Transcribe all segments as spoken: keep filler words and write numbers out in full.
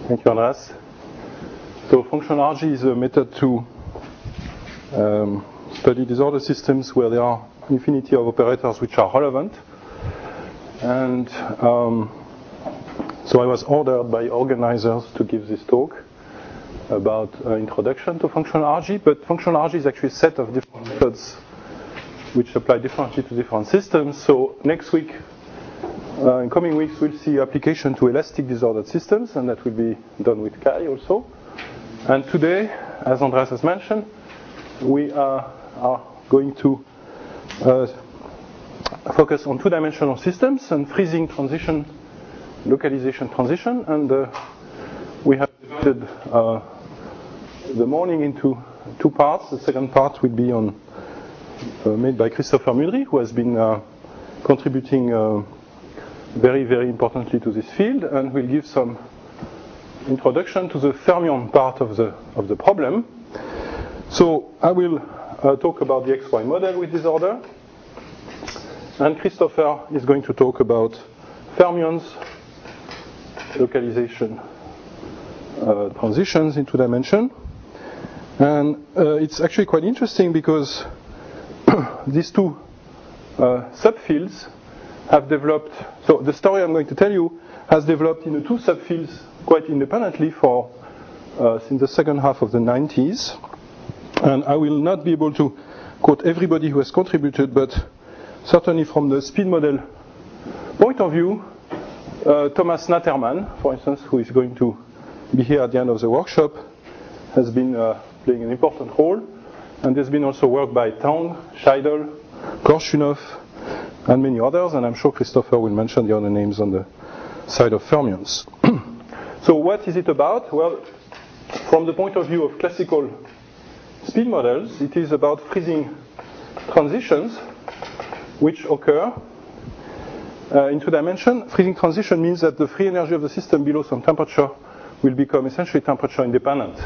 Thank you, Andreas. So functional R G is a method to um, study disorder systems where there are infinity of operators which are relevant. And um, so I was ordered by organizers to give this talk about uh, introduction to functional R G, but functional R G is actually a set of different methods which apply differently to different systems. So next week, uh, in coming weeks, we'll see application to elastic disordered systems, and that will be done with Kai also. And today, as Andreas has mentioned, we are, are going to uh, focus on two-dimensional systems and freezing transition, localization transition, and uh, we have divided uh, the morning into two parts. The second part will be on uh, made by Christopher Mudry, who has been uh, contributing uh, very, very importantly to this field, and will give some introduction to the fermion part of the of the problem. So I will uh, talk about the X Y model with disorder, and Christopher is going to talk about fermions, localization, uh, transitions into dimension. And uh, it's actually quite interesting because these two uh, subfields have developed, so the story I'm going to tell you has developed in the two subfields quite independently for uh, since the second half of the nineties. And I will not be able to quote everybody who has contributed, but certainly from the speed model point of view, uh, Thomas Natterman, for instance, who is going to be here at the end of the workshop, has been uh, playing an important role. And there's been also work by Tang, Scheidel, Korshunov, and many others, and I'm sure Christopher will mention the other names on the side of fermions. So what is it about? Well, from the point of view of classical speed models, it is about freezing transitions which occur uh, in two dimension. Freezing transition means that the free energy of the system below some temperature will become essentially temperature independent.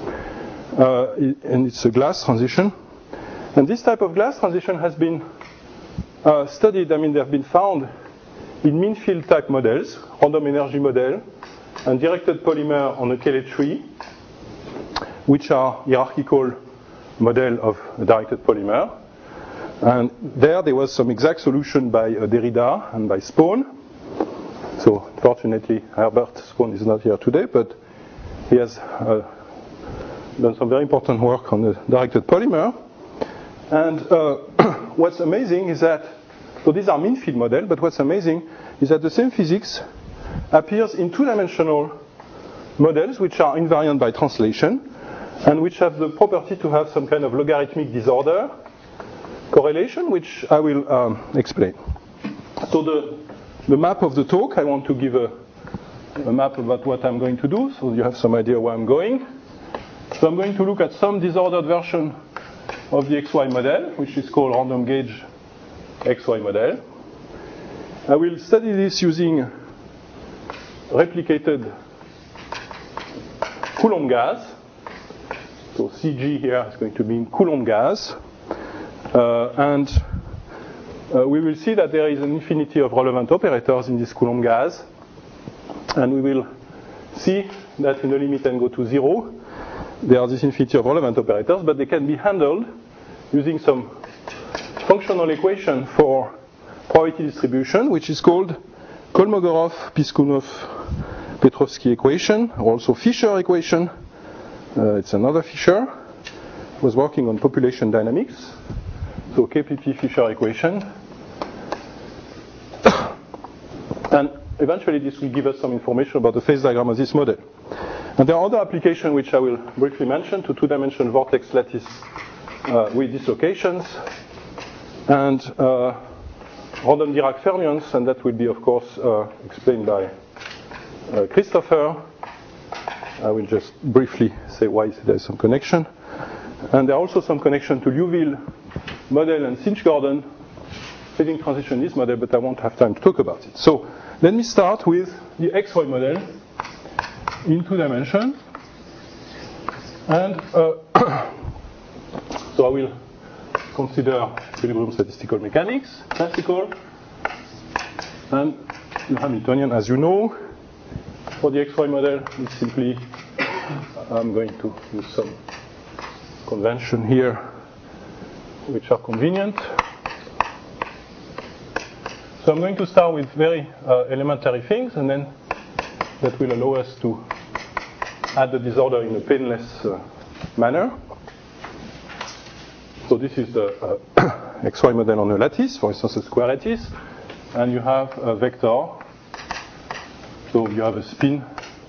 Uh, and it's a glass transition. And this type of glass transition has been uh, studied, I mean, they have been found in mean field type models, random energy model, and directed polymer on a Cayley tree, which are hierarchical model of a directed polymer. And there, there was some exact solution by uh, Derrida and by Spohn. So, fortunately, Herbert Spohn is not here today, but he has uh, done some very important work on the directed polymer. And uh, what's amazing is that, so these are mean field models, but what's amazing is that the same physics appears in two-dimensional models which are invariant by translation and which have the property to have some kind of logarithmic disorder correlation, which I will um, explain. So the, the map of the talk, I want to give a, a map about what I'm going to do, so you have some idea where I'm going. So I'm going to look at some disordered version of the X Y model, which is called random gauge X Y model. I will study this using replicated Coulomb gas. So C G here is going to be in Coulomb gas. Uh, and uh, we will see that there is an infinity of relevant operators in this Coulomb gas. And we will see that in the limit n go to zero, there are this infinity of relevant operators, but they can be handled using some functional equation for probability distribution, which is called Kolmogorov-Piskunov-Petrovsky equation, or also Fisher equation. Uh, it's another Fisher. He was working on population dynamics. So K P P Fisher equation. And eventually this will give us some information about the phase diagram of this model. And there are other applications which I will briefly mention to two-dimensional vortex lattice uh, with dislocations, and uh, random Dirac fermions, and that will be, of course, uh, explained by uh, Christopher. I will just briefly say why there is some connection. And there are also some connection to Liouville model and Sinch-Gordon freezing transition in this model, but I won't have time to talk about it. So let me start with the X Y model in two dimensions. And uh, so I will consider equilibrium statistical mechanics, classical, and Hamiltonian, as you know. for the X Y model, it's simply, I'm going to use some convention here which are convenient. So I'm going to start with very uh, elementary things, and then that will allow us to add the disorder in a painless uh, manner. So this is the uh, X Y model on a lattice, for instance a square lattice, and you have a vector. So you have a spin,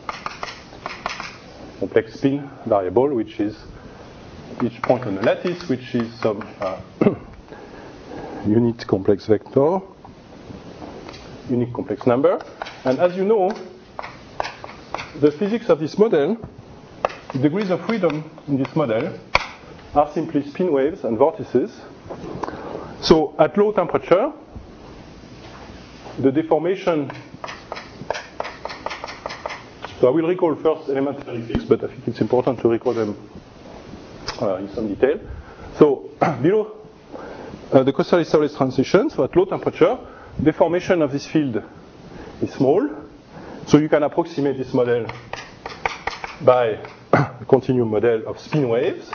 complex spin variable, which is each point on the lattice, which is some uh, unit complex vector, unique complex number. And as you know, the physics of this model, degrees of freedom in this model are simply spin waves and vortices. So at low temperature, the deformation, so I will recall first elementary things, but I think it's important to recall them uh, in some detail. So below uh, the Kosterlitz-Thouless transition, so at low temperature, deformation of this field is small. So you can approximate this model by a continuum model of spin waves.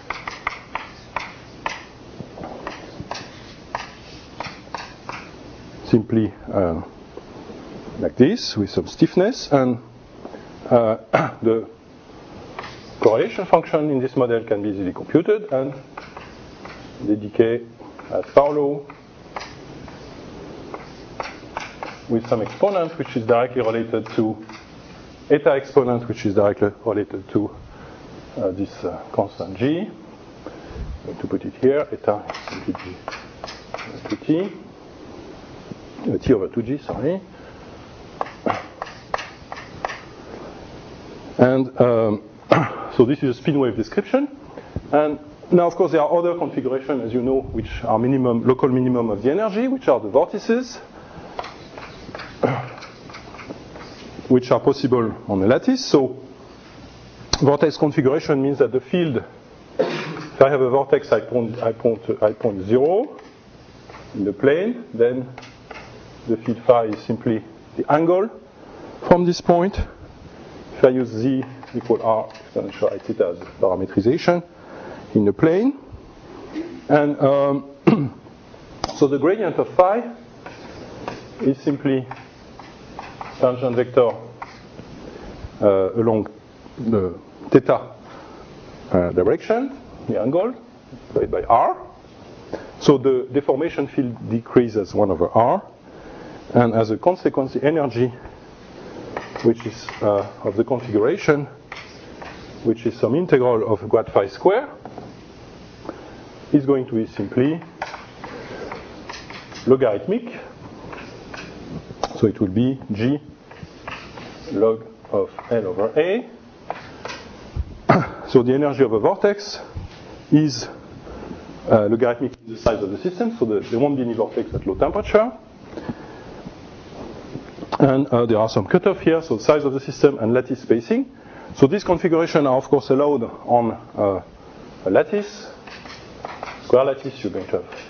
Simply uh, like this, with some stiffness, and uh, the correlation function in this model can be easily computed, and the decay as Farlow with some exponent which is directly related to eta exponent, which is directly related to uh, this uh, constant g. I'm going to put it here. Eta is simply g to t. Uh, t over two g, sorry. And um, so this is a spin wave description. And now, of course, there are other configurations, as you know, which are minimum, local minimum of the energy, which are the vortices, which are possible on a lattice. So vortex configuration means that the field, if I have a vortex I point, I point, I point zero in the plane, then the field phi is simply the angle from this point. If I use z equal r exponential I theta as parametrization in the plane. And um, so the gradient of phi is simply tangent vector uh, along the theta uh, direction, the angle, divided by r. So the deformation field decreases one over r. And as a consequence, the energy, which is uh, of the configuration, which is some integral of grad phi square, is going to be simply logarithmic. So it will be g log of L over A. So the energy of a vortex is uh, logarithmic in the size of the system, so the, there won't be any vortex at low temperature. And uh, there are some cutoff here, so size of the system and lattice spacing. So these configurations are of course allowed on uh, a lattice. Square lattice, you're going to have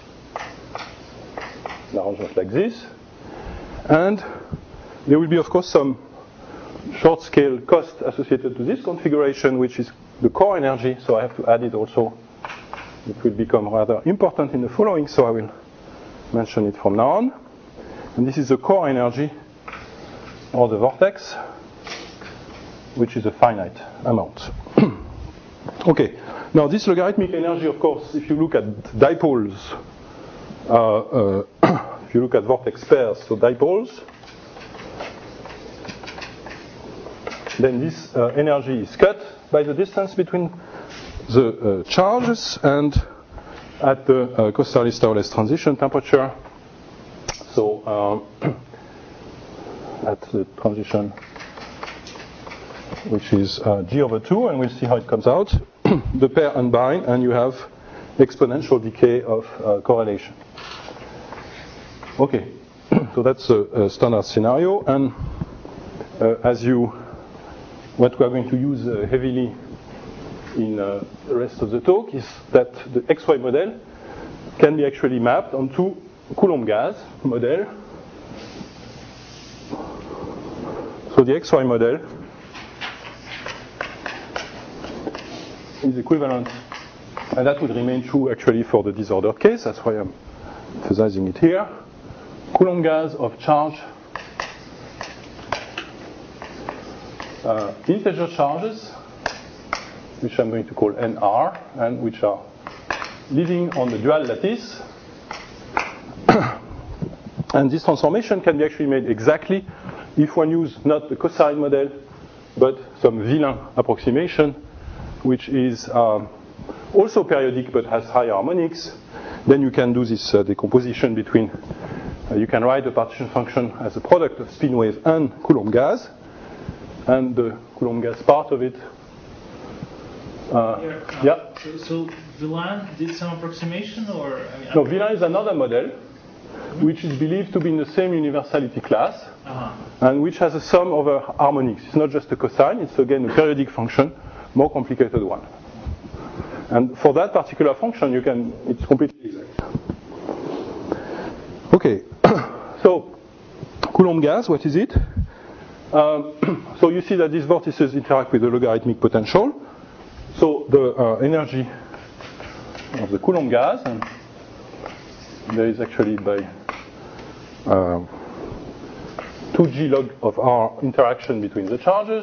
an arrangement like this. And there will be of course some short scale cost associated to this configuration, which is the core energy, so I have to add it also. It will become rather important in the following, so I will mention it from now on. And this is the core energy, or the vortex, which is a finite amount. Okay, now this logarithmic energy, of course, if you look at dipoles, uh, uh, if you look at vortex pairs, so dipoles, then this uh, energy is cut by the distance between the uh, charges, and at the uh, Kosterlitz-Thouless transition temperature, so um, at the transition, which is uh, g over two, and we'll see how it comes out, the pair unbind, and you have exponential decay of uh, correlation. Okay, so that's a, a standard scenario, and uh, as you, what we are going to use uh, heavily in uh, the rest of the talk is that the X Y model can be actually mapped onto Coulomb gas model. So So the X Y model is equivalent, and that would remain true actually for the disordered case. That's why I'm emphasizing it here. Coulomb gas of charge, uh, integer charges, which I'm going to call N R, and which are living on the dual lattice. And this transformation can be actually made exactly if one uses not the cosine model, but some villain approximation, which is um, also periodic but has higher harmonics. Then you can do this uh, decomposition between, uh, you can write the partition function as a product of spin wave and Coulomb gas, and the Coulomb gas part of it. Uh, Here, uh, yeah. So, so Villain did some approximation, or I mean, No, Villain is another model, which is believed to be in the same universality class, uh-huh. and which has a sum over harmonics. It's not just a cosine; it's again a periodic function, more complicated one. And for that particular function, you can it's completely exact. Okay, so Coulomb gas, what is it? Um, so you see that these vortices interact with the logarithmic potential. So the uh, energy of the Coulomb gas, and there is actually by uh, two G log of R interaction between the charges.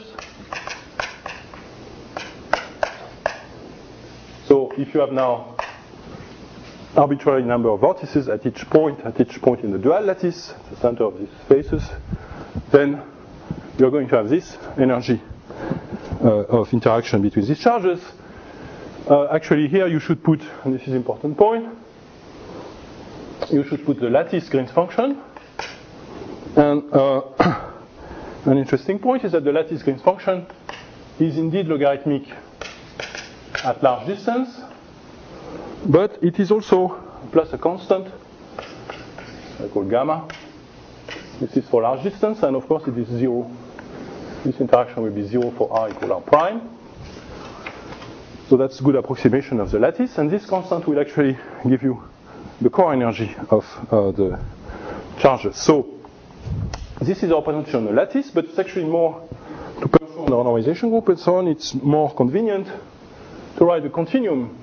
So if you have now arbitrary number of vortices at each point, at each point in the dual lattice, the center of these spaces, then you're going to have this energy uh, of interaction between these charges. Uh, actually, here you should put, and this is an important point, you should put the lattice Green's function. And uh, an interesting point is that the lattice Green's function is indeed logarithmic at large distance, but it is also plus a constant, I call gamma. This is for large distance, and of course it is zero. This interaction will be zero for r equal r prime. So that's a good approximation of the lattice, and this constant will actually give you the core energy of uh, the charges. So this is our potential on the lattice, but it's actually more to perform the normalization group and so on. It's more convenient to write the continuum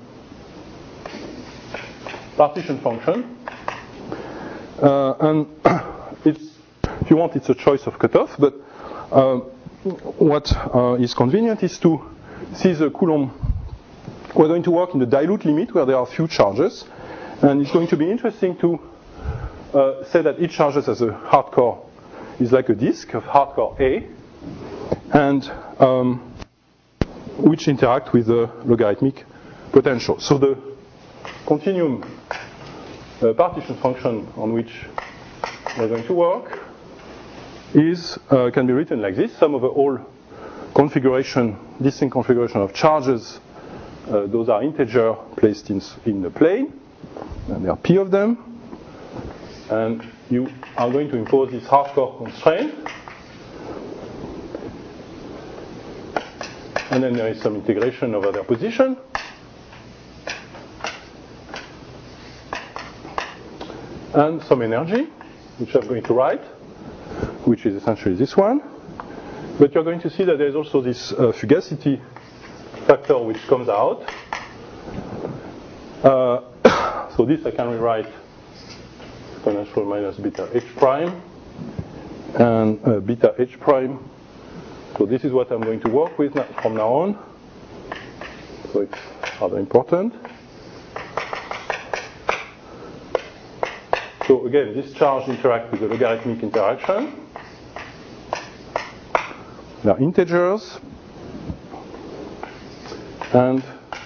partition function, uh, and it's, if you want, it's a choice of cutoff. But uh, what uh, is convenient is to see the Coulomb. We're going to work in the dilute limit where there are few charges, and it's going to be interesting to uh, say that each charge as a hardcore is like a disk of hardcore A, and um, which interact with the logarithmic potential. So the continuum uh, partition function on which we're going to work is uh, can be written like this: sum over all configuration, distinct configuration of charges. Uh, those are integer placed in in the plane, and there are p of them. And you are going to impose this hardcore constraint. And then there is some integration over their position. And some energy, which I'm going to write, which is essentially this one. But you're going to see that there's also this uh, fugacity factor which comes out. Uh, so this I can rewrite exponential minus beta h prime and uh, beta h prime. So this is what I'm going to work with now, from now on. So it's rather important. So again, this charge interacts with the logarithmic interaction. They are integers. And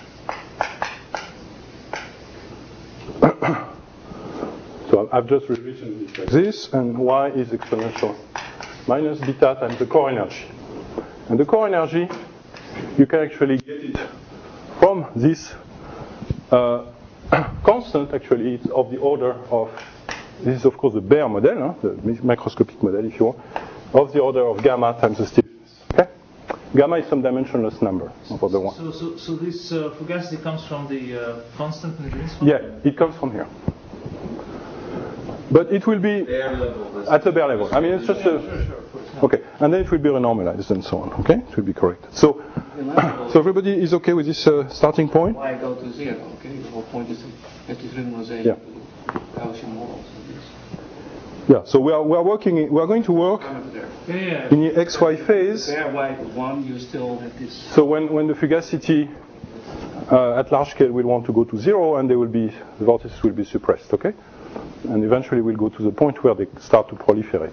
so I've just rewritten this like this, and y is exponential minus beta times the core energy. And the core energy, you can actually get it from this uh, constant. Actually, it's of the order of, this is of course the Baire model, huh? The microscopic model if you want, of the order of gamma times the stiffness. Okay? Gamma is some dimensionless number for the one. So, so, so this uh, fugacity comes from the uh, constant in Green's function? Yeah, it comes from here. But it will be Baire level, at the Baire level. I mean, it's just a, Sure, sure. Okay, and then it will be renormalized and so on. Okay, it will be correct. So, so everybody is okay with this uh, starting point? Y go to zero. Okay, the whole point is that this renormalization Yeah. Gaussian models. Yeah. So we are we are working. We are going to work Yeah, yeah. in the X Y phase. There, Y equals one, you still have this. So when when the fugacity uh, at large scale will want to go to zero, and they will be the vortices will be suppressed. Okay, and eventually we'll go to the point where they start to proliferate.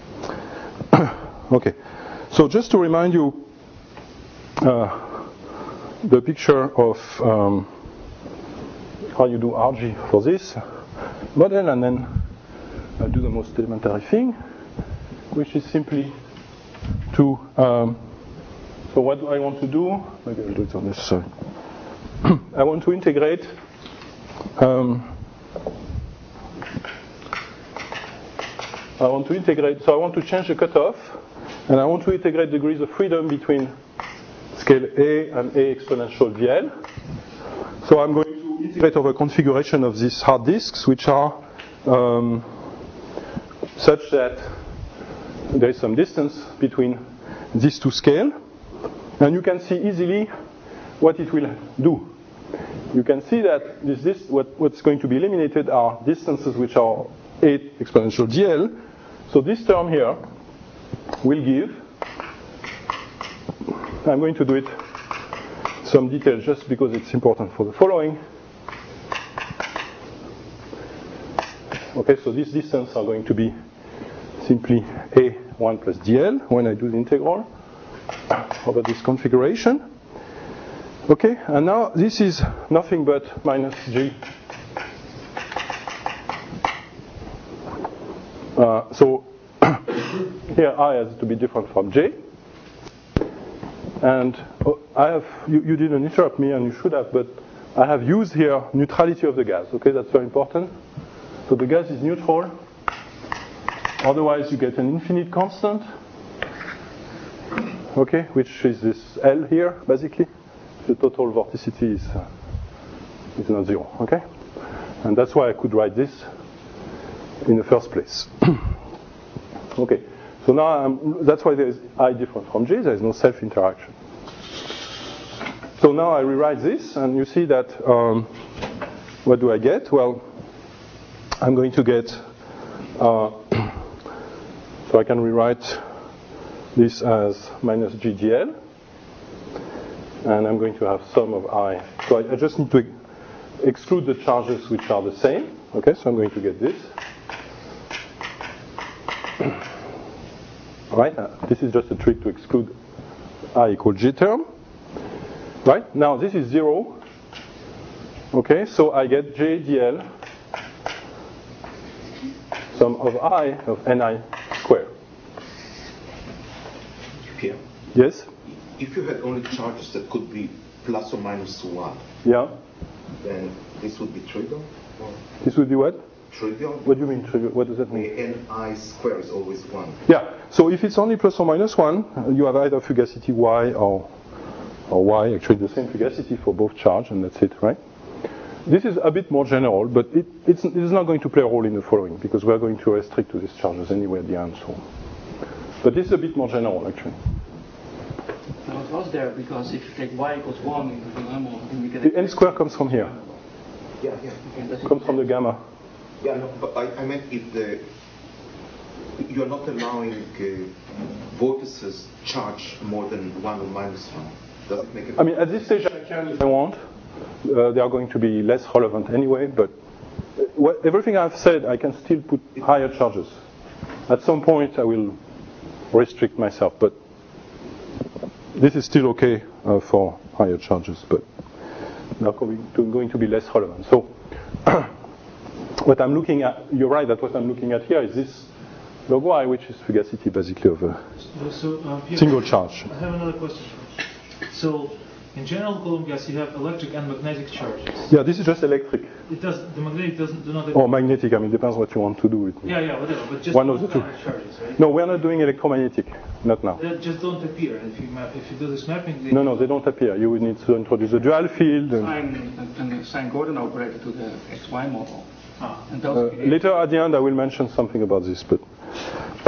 Okay, so just to remind you uh, the picture of um, how you do R G for this model, and then uh, do the most elementary thing, which is simply to, um, so what do I want to do? Maybe I'll do it on this, sorry. I want to integrate um, I want to integrate, so I want to change the cutoff, and I want to integrate degrees of freedom between scale A and A exponential D L. So I'm going to integrate over configuration of these hard disks, which are um, such that there is some distance between these two scales, and you can see easily what it will do. You can see that this, this what, what's going to be eliminated are distances which are A exponential D L. So this term here will give, I'm going to do it some detail just because it's important for the following. Okay, so these distances are going to be simply A one plus D L when I do the integral over this configuration. Okay, and now this is nothing but minus G. Uh, so here I has to be different from J. And oh, I have, you, you didn't interrupt me, and you should have, but I have used here neutrality of the gas. Okay, that's very important. So the gas is neutral. Otherwise, you get an infinite constant. Okay, which is this L here, basically. The total vorticity is, uh, is not zero. Okay, and that's why I could write this in the first place. Okay, so now I'm, that's why there is I different from J. There is no self-interaction. So now I rewrite this, and you see that um, what do I get? Well, I'm going to get, uh, so I can rewrite this as minus G D L, and I'm going to have sum of I. So I, I just need to exclude the charges which are the same. Okay, so I'm going to get this. All right, uh, this is just a trick to exclude I equal J term. Right, now this is zero. Okay, so I get J D L sum of I of Ni squared. Pierre? Yes? If you had only charges that could be plus or minus one, Yeah? then this would be trivial? Or This would be what? trivial? What do you mean trivial? What does that mean? Ni squared is always one. Yeah, so if it's only plus or minus one, you have either fugacity Y or, or Y, actually the same fugacity for both charge, and that's it, right? This is a bit more general, but it, it's, it's not going to play a role in the following, because we're going to restrict to these charges anyway at the end. So. But this is a bit more general, actually. Now it was there because if you take Y equals one in the normal, then you get The N square comes from here. Yeah, yeah. it Comes from the gamma. Yeah, no, but I, I meant if the you're not allowing uh, vortices charge more than one or minus one. Does it make a I mean, at this stage I can if I want. Uh, they are going to be less relevant anyway, but what, everything I've said, I can still put higher charges. At some point I will restrict myself, but this is still okay uh, for higher charges, but they're going to, going to be less relevant. So what I'm looking at, you're right that what I'm looking at here is this log Y, which is fugacity basically of a So, uh, Pierre, single charge. I have another question. So, in general Coulomb gas, you have electric and magnetic charges. Yeah, this is just electric. It does the magnetic doesn't do not. Or magnetic, I mean, depends what you want to do with it. Yeah, yeah, whatever. But just One of the two. kind of charges, right? No, we're not doing electromagnetic, not now. They just don't appear. If you map, if you do this mapping, they No, no, they don't appear. You will need to introduce a dual field. And, Assign, and assign Gordon operator to the X Y model. Ah. And uh, those later at the end, I will mention something about this, but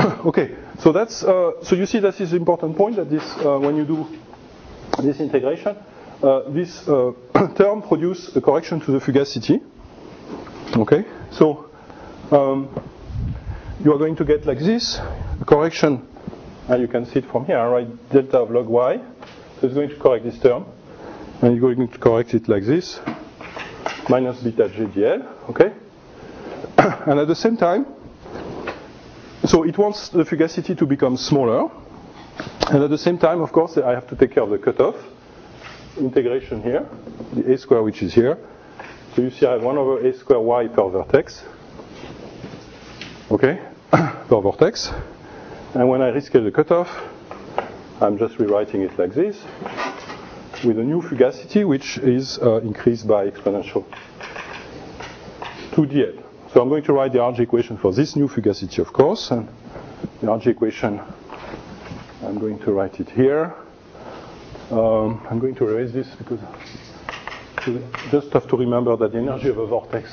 Okay, so that's uh, so you see that is an important point that this uh, when you do this integration, uh, this uh, term produces a correction to the fugacity. Okay, so um, you are going to get like this a correction, and you can see it from here, right? Delta of log y. So it's going to correct this term, and you're going to correct it like this, minus beta j dl. Okay, and at the same time. So it wants the fugacity to become smaller, and at the same time, of course, I have to take care of the cutoff integration here, the a square which is here. So you see I have one over a square y per vertex, okay, per vertex, and when I rescale the cutoff, I'm just rewriting it like this, with a new fugacity which is uh, increased by exponential two d l. So I'm going to write the R G equation for this new fugacity, of course, and the R G equation, I'm going to write it here. Um, I'm going to erase this because you just have to remember that the energy of a vortex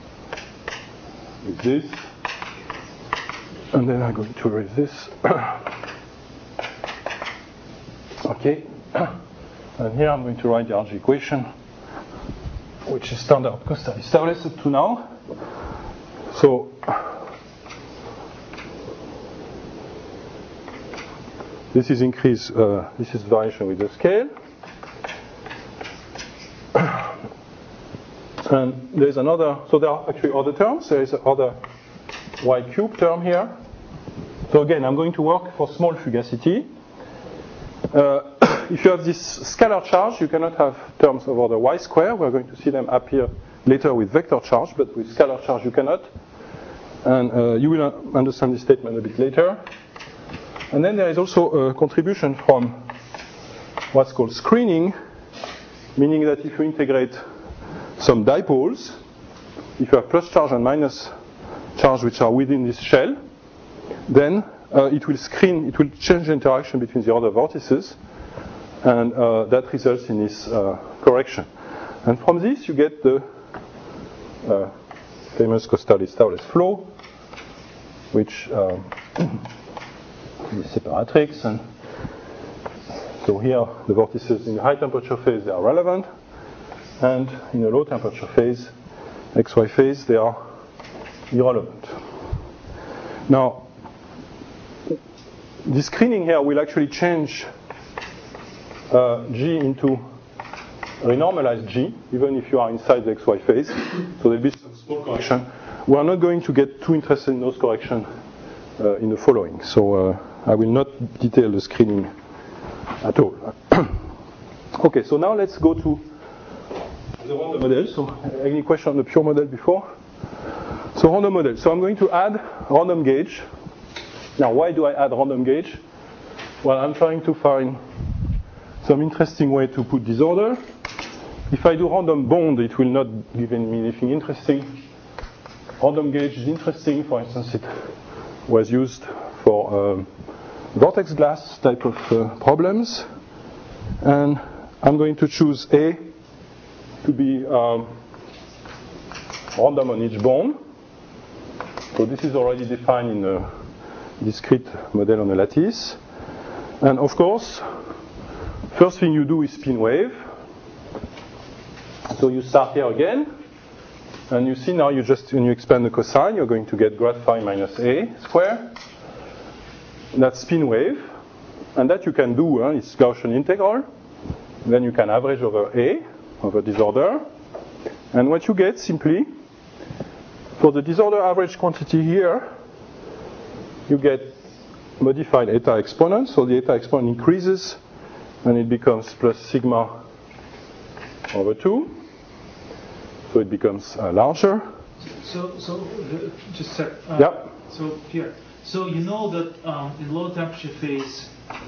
is this, and then I'm going to erase this. Okay, and here I'm going to write the R G equation, which is standard because I established up to now. So this is increase, uh, this is variation with the scale. And there's another, so there are actually other terms. There is another y cube term here. So again, I'm going to work for small fugacity. Uh, if you have this scalar charge, you cannot have terms over the y square. We're going to see them appear later with vector charge, but with scalar charge you cannot. And uh, you will understand this statement a bit later. And then there is also a contribution from what's called screening, meaning that if you integrate some dipoles, if you have plus charge and minus charge which are within this shell, then uh, it will screen, it will change the interaction between the other vortices, and uh, that results in this uh, correction. And from this you get the uh, famous Kosterlitz-Thouless flow, which um, is separatrix, and so here the vortices in the high temperature phase they are relevant, and in the low temperature phase, X Y phase, they are irrelevant. Now, this screening here will actually change uh, G into renormalized G, even if you are inside the X Y phase. So there'll be some small correction. We are not going to get too interested in those corrections uh, in the following. So uh, I will not detail the screening at all. Okay, so now let's go to the random model. So any question on the pure model before? So random model. So I'm going to add random gauge. Now why do I add random gauge? Well, I'm trying to find some interesting way to put disorder. If I do random bond, it will not give me anything interesting. Random gauge is interesting. For instance, it was used for um, vortex glass type of uh, problems. And I'm going to choose A to be um, random on each bond. So this is already defined in a discrete model on a lattice. And of course, first thing you do is spin wave. So you start here again. And you see now you just, when you expand the cosine, you're going to get grad phi minus A square. That's spin wave. And that you can do, huh? It's Gaussian integral. Then you can average over A, over disorder. And what you get simply, for the disorder average quantity here, you get modified eta exponent. So the eta exponent increases, and it becomes plus sigma over two. So it becomes uh, larger. So, so uh, just a sec. Uh, yeah. So here, so you know that um, in low temperature phase,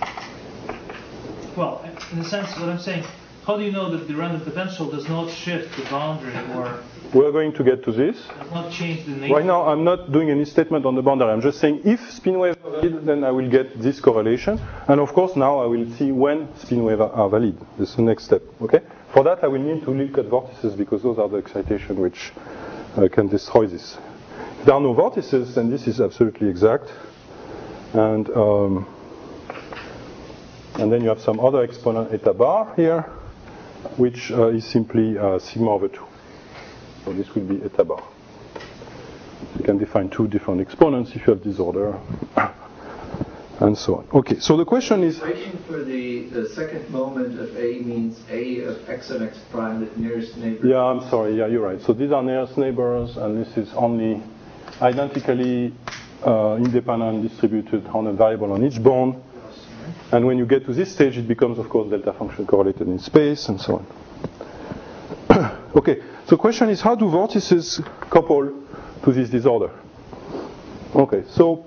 well, in a sense, what I'm saying, how do you know that the random potential does not shift the boundary or we're going to get to this. does not change the nature? Right now, I'm not doing any statement on the boundary. I'm just saying if spin waves are valid, then I will get this correlation. And of course, now I will see when spin waves are valid. This is the next step. Okay. For that, I will need to look at vortices because those are the excitation which uh, can destroy this. If there are no vortices, then this is absolutely exact. And um, and then you have some other exponent eta bar here, which uh, is simply uh, sigma over two. So this will be eta bar. So you can define two different exponents if you have disorder, and so on. Okay, so the question is... The equation for the, the second moment of A means A of x and x prime, the nearest neighbor. Yeah, I'm sorry, yeah, you're right. So these are nearest neighbors, and this is only identically uh, independent distributed random variable on each bond. And when you get to this stage, it becomes, of course, delta function correlated in space, and so on. Okay, so the question is, how do vortices couple to this disorder? Okay, so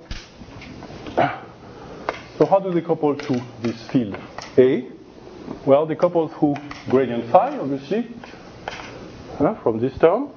so how do they couple to this field A? Well, they couple through gradient phi, obviously, uh, from this term.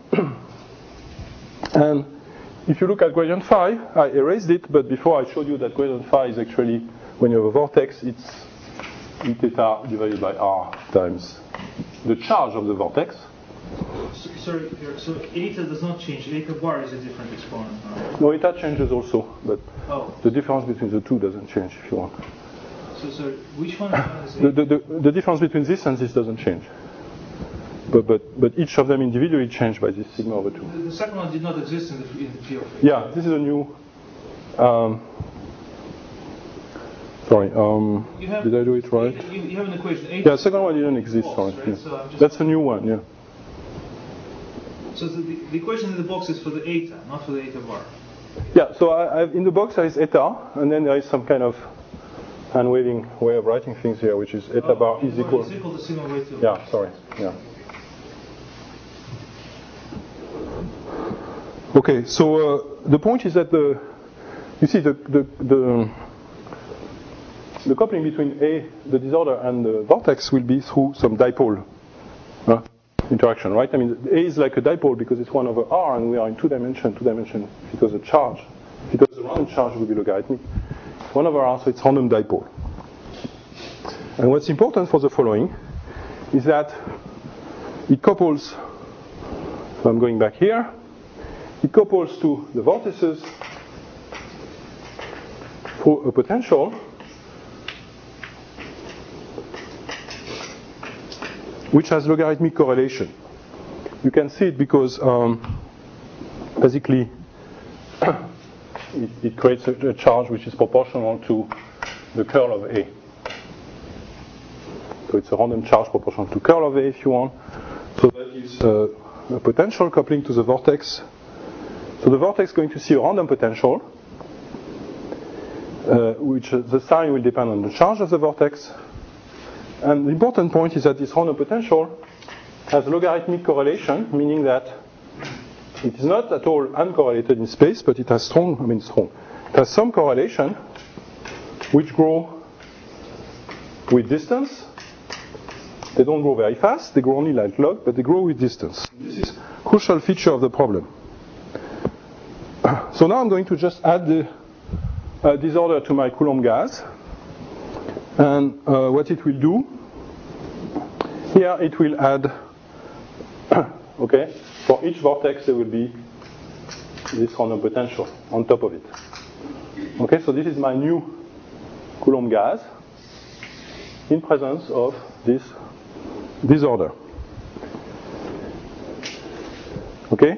And if you look at gradient phi, I erased it, but before I showed you that gradient phi is actually, when you have a vortex, it's E theta divided by R times the charge of the vortex. So, sorry, so eta does not change. Eta bar is a different exponent now. No, eta changes also, but Oh. the difference between the two doesn't change if you want. So, so which one is The, the, the, the difference between this and this doesn't change. But, but, but each of them individually changed by this sigma over two. The, the second one did not exist in the, in the field. Yeah, this is a new... Um, sorry, um, You have, did I do it right? You, you have an equation. Eta Yeah, the second one didn't exist, false, sorry. right? Yeah. So I'm just, That's a new one, yeah. so the, the equation in the box is for the eta, not for the eta bar. Yeah, so I, I, in the box there is eta, and then there is some kind of hand-waving way of writing things here, which is eta Oh, bar is equal... Is equal to sigma way two. Yeah, sorry, yeah. Okay, so uh, the point is that the, you see the, the, the, the coupling between A, the disorder, and the vortex will be through some dipole uh, interaction, right? I mean, A is like a dipole because it's one over R, and we are in two dimension, two dimension, because the charge, because the random charge will be logarithmic. It's one over R, so it's random dipole. And what's important for the following is that it couples, so I'm going back here, it couples to the vortices through a potential which has logarithmic correlation. You can see it because um, basically it, it creates a, a charge which is proportional to the curl of A. So it's a random charge proportional to curl of A if you want. So that is uh, a potential coupling to the vortex. So the vortex is going to see a random potential, uh, which uh, the sign will depend on the charge of the vortex. And the important point is that this random potential has logarithmic correlation, meaning that it is not at all uncorrelated in space, but it has strong, I mean strong, it has some correlation which grow with distance. They don't grow very fast, they grow only like log, but they grow with distance. This is a crucial feature of the problem. So now I'm going to just add the uh, disorder to my Coulomb gas. And uh, what it will do, here it will add, okay, for each vortex there will be this random potential on top of it. Okay, so this is my new Coulomb gas in presence of this disorder. Okay?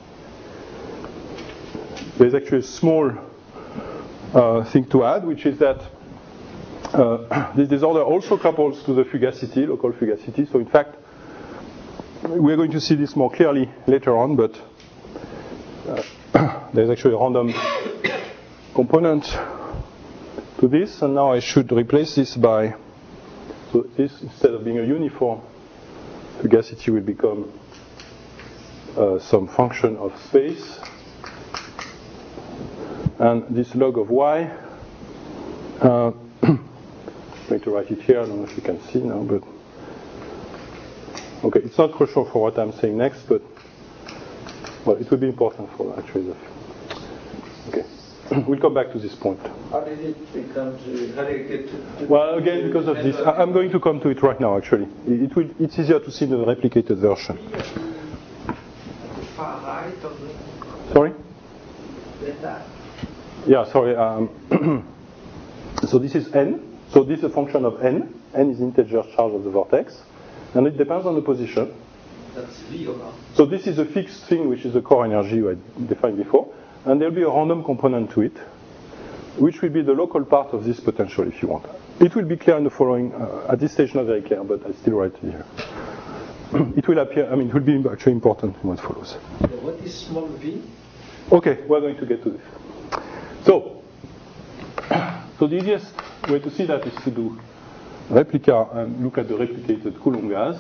There's actually a small uh, thing to add, which is that uh, this disorder also couples to the fugacity, local fugacity. So in fact, we're going to see this more clearly later on, but uh, there's actually a random component to this, and now I should replace this by, so this, instead of being a uniform fugacity, will become uh, some function of space. And this log of y, uh, I'm going to write it here, I don't know if you can see now, but okay, it's not crucial for what I'm saying next, but well, it will be important for actually the, okay. We'll come back to this point. How did it become to, how did it get to, to Well, again, because of this, I, I'm going to come to it right now actually. It, it will, it's easier to see the replicated version. far right of the Sorry? beta? Yeah, sorry. Um, So this is n. So this is a function of n. N is the integer charge of the vortex. And it depends on the position. That's V or R. So this is a fixed thing, which is the core energy I defined before. And there will be a random component to it, which will be the local part of this potential, if you want. It will be clear in the following. Uh, at this stage, not very clear, but I still write it here. It will appear, I mean, it will be actually important in what follows. Yeah, what is small v? Okay, we're going to get to this. So, so the easiest way to see that is to do replica and look at the replicated Coulomb gas.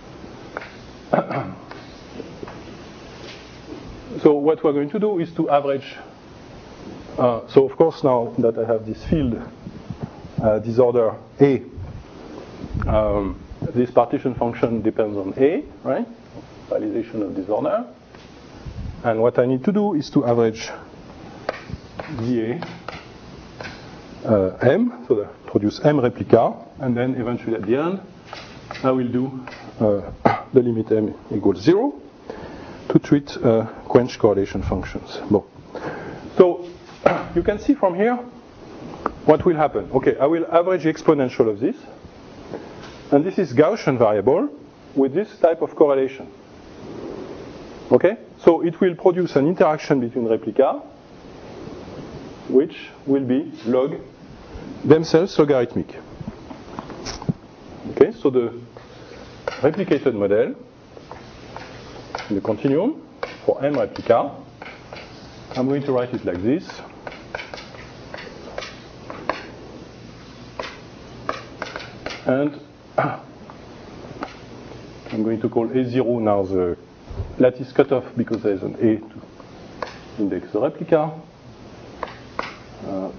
So what we're going to do is to average. Uh, so of course now that I have this field uh, disorder A, um, this partition function depends on A, right? Realization of disorder. And what I need to do is to average dA uh, M, so that produce M replica, and then eventually at the end I will do uh, the limit M equals zero to treat uh, quench correlation functions. Bon. So you can see from here what will happen. Okay, I will average the exponential of this, and this is Gaussian variable with this type of correlation. Okay, so it will produce an interaction between replica, which will be log themselves logarithmic. Okay, so the replicated model in the continuum for M replica, I'm going to write it like this. And I'm going to call A zero now the lattice cutoff because there's an A to index the replica. Uh,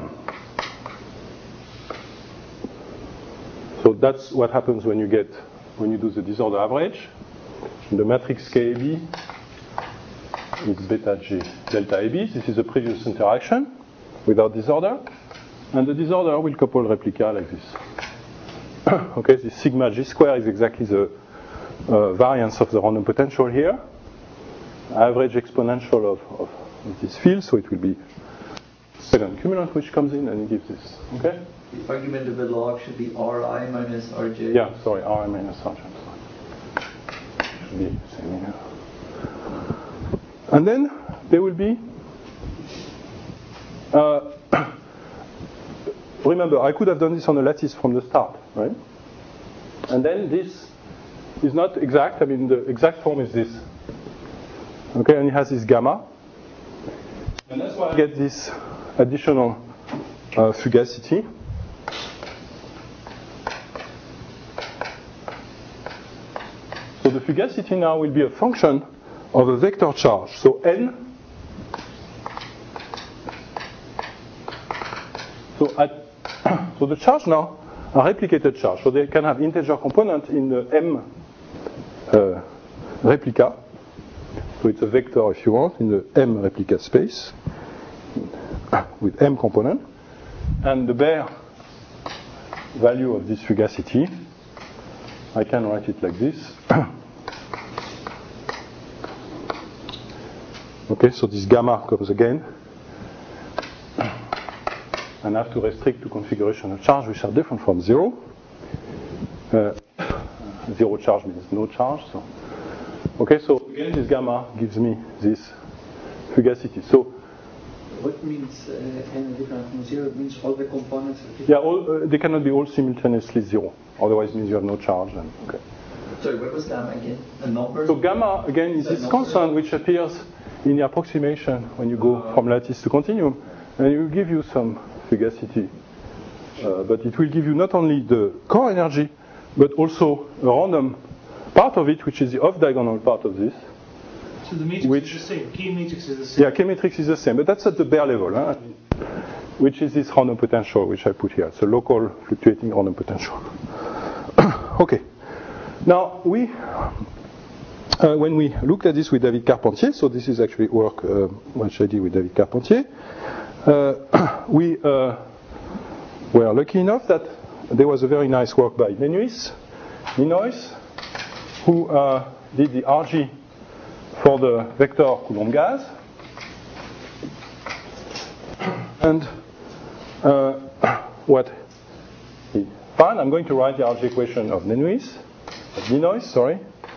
so that's what happens when you get when you do the disorder average. In the matrix K A B is beta J delta A B. This is the previous interaction without disorder, and the disorder will couple replica like this. Okay, this sigma G square is exactly the uh, variance of the random potential here, average exponential of, of, of this field, so it will be second cumulant which comes in and it gives this. Okay? The argument of the log should be Ri minus Rj. Yeah, sorry, Ri minus Rj. Should be same here. And then there will be. Uh, remember, I could have done this on a lattice from the start, right? And then this is not exact. I mean, the exact form is this. Okay, and it has this gamma. And that's why I get this additional uh, fugacity. So the fugacity now will be a function of a vector charge. So n. So at so the charge now are replicated charge. So they can have integer component in the M uh, replica. So it's a vector, if you want, in the M replica space with M component. And the bare value of this fugacity, I can write it like this. Okay, so this gamma comes again. And I have to restrict to configuration of charge which are different from zero. Uh, zero charge means no charge. So, okay, so again, this gamma gives me this fugacity. So, What means uh, n different from zero? It means all the components are different. yeah, all, uh, they cannot be all simultaneously zero. Otherwise, it means you have no charge. And, okay. Sorry, what was gamma again? A number? So gamma again is this constant which appears in the approximation when you go from lattice to continuum, and it will give you some fugacity, uh, but it will give you not only the core energy, but also a random part of it, which is the off-diagonal part of this. So the matrix Which- is the same. K matrix is the same. Yeah, K matrix is the same, but that's at the bare level, huh? Which is this random potential, which I put here. It's a local fluctuating random potential. Okay. Now, we, uh, when we looked at this with David Carpentier, so this is actually work uh, which I did with David Carpentier, uh, we uh, were lucky enough that there was a very nice work by Menuis, Ninois, who uh, did the R G for the vector Coulomb gas. And uh, what he found. I'm going to write the R G equation of Denoise, of Denoise, sorry.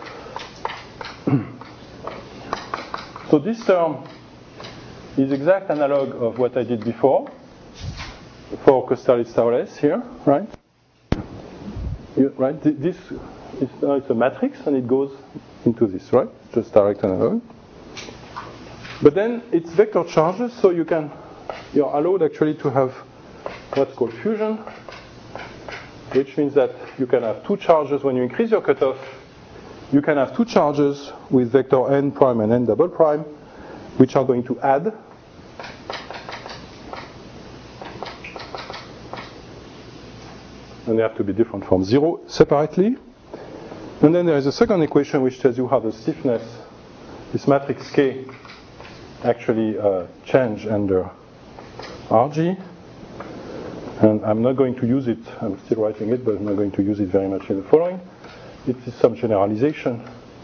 So this term is exact analog of what I did before for Kosterlitz-Taules here, right? You, right? This is uh, it's a matrix and it goes into this, right? Just direct analog. But then it's vector charges, so you can you're allowed actually to have what's called fusion, which means that you can have two charges when you increase your cutoff. You can have two charges with vector n prime and n double prime, which are going to add. And they have to be different from zero separately. And then there is a second equation which tells you how the stiffness, this matrix K, actually uh, change under R G. And I'm not going to use it, I'm still writing it, but I'm not going to use it very much in the following. It is some generalization.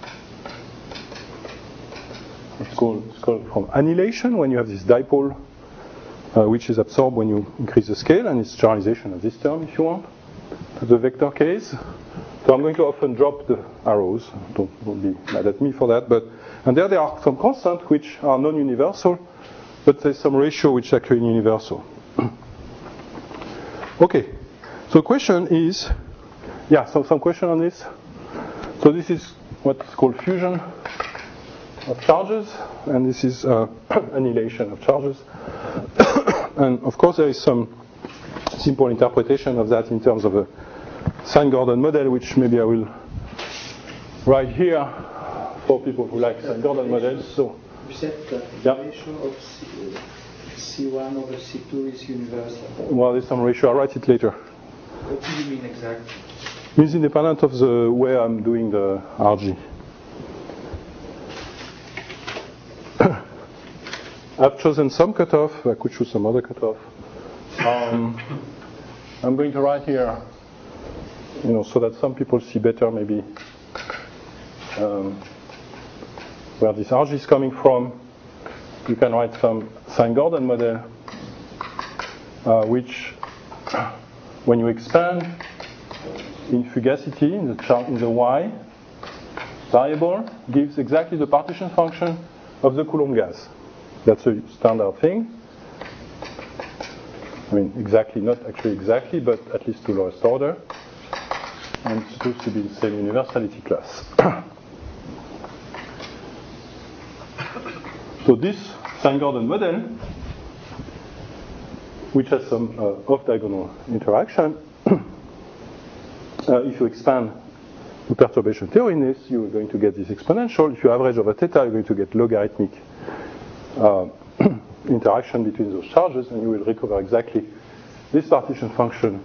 It's called, it's called from annihilation, when you have this dipole, uh, which is absorbed when you increase the scale, and it's generalization of this term, if you want, to the vector case. So I'm going to often drop the arrows. Don't, don't be mad at me for that. But and there there are some constants which are non-universal, but there's some ratio which is actually universal. Okay. So the question is, yeah. So some question on this. So this is what's called fusion of charges, and this is uh, annihilation of charges. And of course, there is some simple interpretation of that in terms of a Sine-Gordon model, which maybe I will write here for people who like Sine-Gordon models. So, you said that yeah. the ratio of C, C one over C two is universal. Well, there's some ratio. I'll write it later. What do you mean exactly? It's independent of the way I'm doing the R G. I've chosen some cutoff. I could choose some other cutoff. Um, I'm going to write here, you know, so that some people see better maybe um, where this R G is coming from. You can write some Sine-Gordon model, uh, which, when you expand in fugacity in the chart in the y variable, gives exactly the partition function of the Coulomb gas. That's a standard thing. I mean, exactly, not actually exactly, but at least to lowest order. And it's supposed to be the same universality class. So this Sine-Gordon model, which has some uh, off-diagonal interaction, uh, if you expand the perturbation theory in this, you're going to get this exponential. If you average over theta, you're going to get logarithmic uh, interaction between those charges, and you will recover exactly this partition function.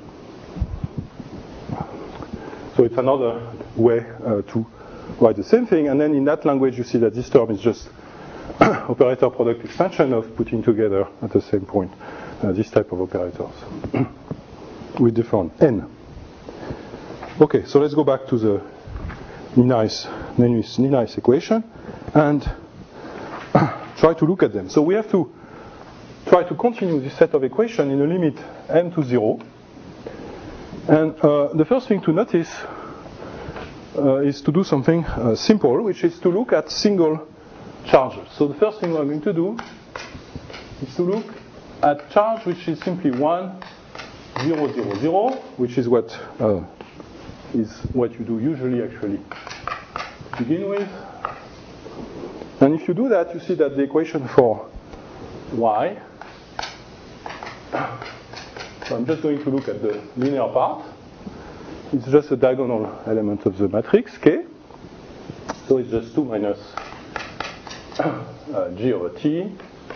So it's another way uh, to write the same thing, and then in that language you see that this term is just operator product expansion of putting together at the same point uh, this type of operators with different n. Okay, so let's go back to the Nini's, Nini's, Nini's equation and try to look at them. So we have to try to continue this set of equations in a limit n to zero. And uh, the first thing to notice uh, is to do something uh, simple, which is to look at single charges. So the first thing we're going to do is to look at charge which is simply one, zero, zero, zero, which is what uh, is what you do usually actually to begin with. And if you do that, you see that the equation for y, so I'm just going to look at the linear part. It's just a diagonal element of the matrix K. So it's just two minus uh, G over T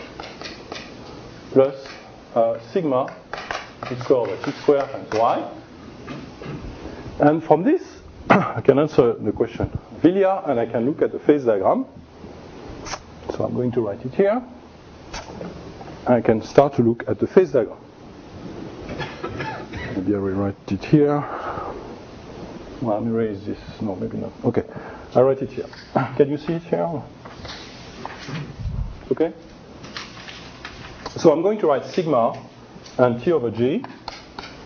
plus uh, sigma T squared over T squared times Y. And from this, I can answer the question Villia, and I can look at the phase diagram. So I'm going to write it here. I can start to look at the phase diagram. Maybe I will write it here. Well, let me erase this. No, maybe not. Okay, I write it here. Can you see it here? Okay. So I'm going to write sigma and T over G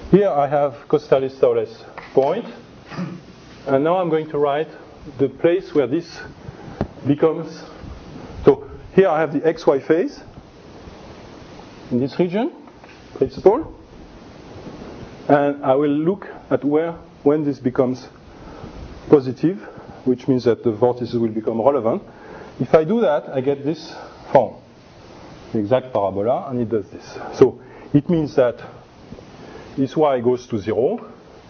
here I have Kostalis-Thouless point, and now I'm going to write the place where this becomes. So here I have the xy phase in this region, principal, and I will look at where when this becomes positive, which means that the vortices will become relevant. If I do that, I get this form, the exact parabola, and it does this. So it means that this y goes to zero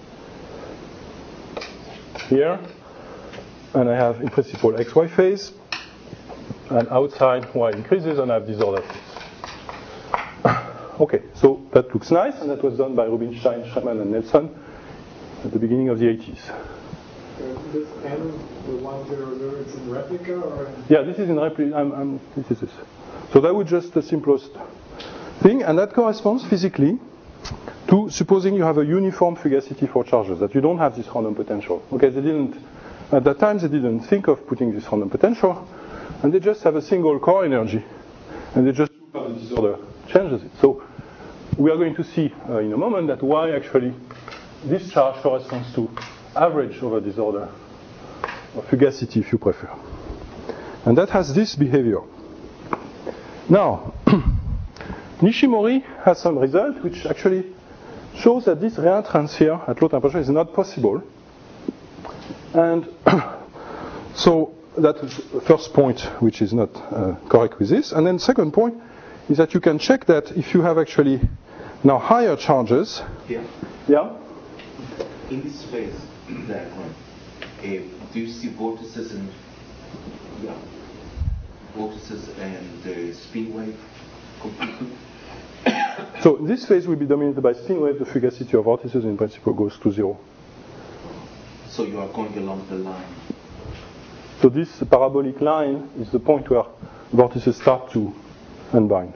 here, and I have in principle xy phase, and outside y increases, and I have disordered phase. Okay, so that looks nice, and that was done by Rubinstein, Schremann, and Nelson at the beginning of the eighties. This n, the one zero zero, it's in replica or? In yeah, this is in replica. I'm, I'm, this is this. So that was just the simplest thing, and that corresponds physically to supposing you have a uniform fugacity for charges, that you don't have this random potential. Okay, they didn't at that time they didn't think of putting this random potential, and they just have a single core energy, and they just look how the disorder changes it. So we are going to see uh, in a moment that y actually this charge corresponds to average over disorder, or fugacity if you prefer. And that has this behavior. Now, Nishimori has some result which actually shows that this reentrance here at low temperature is not possible. And so that's the first point which is not uh, correct with this. And then second point is that you can check that if you have actually now higher charges. Yeah. Yeah? In this phase diagram, uh, do you see vortices and yeah, vortices and uh, spin wave completely? So this phase will be dominated by spin wave. The fugacity of vortices in principle goes to zero. So you are going along the line. So this parabolic line is the point where vortices start to unbind.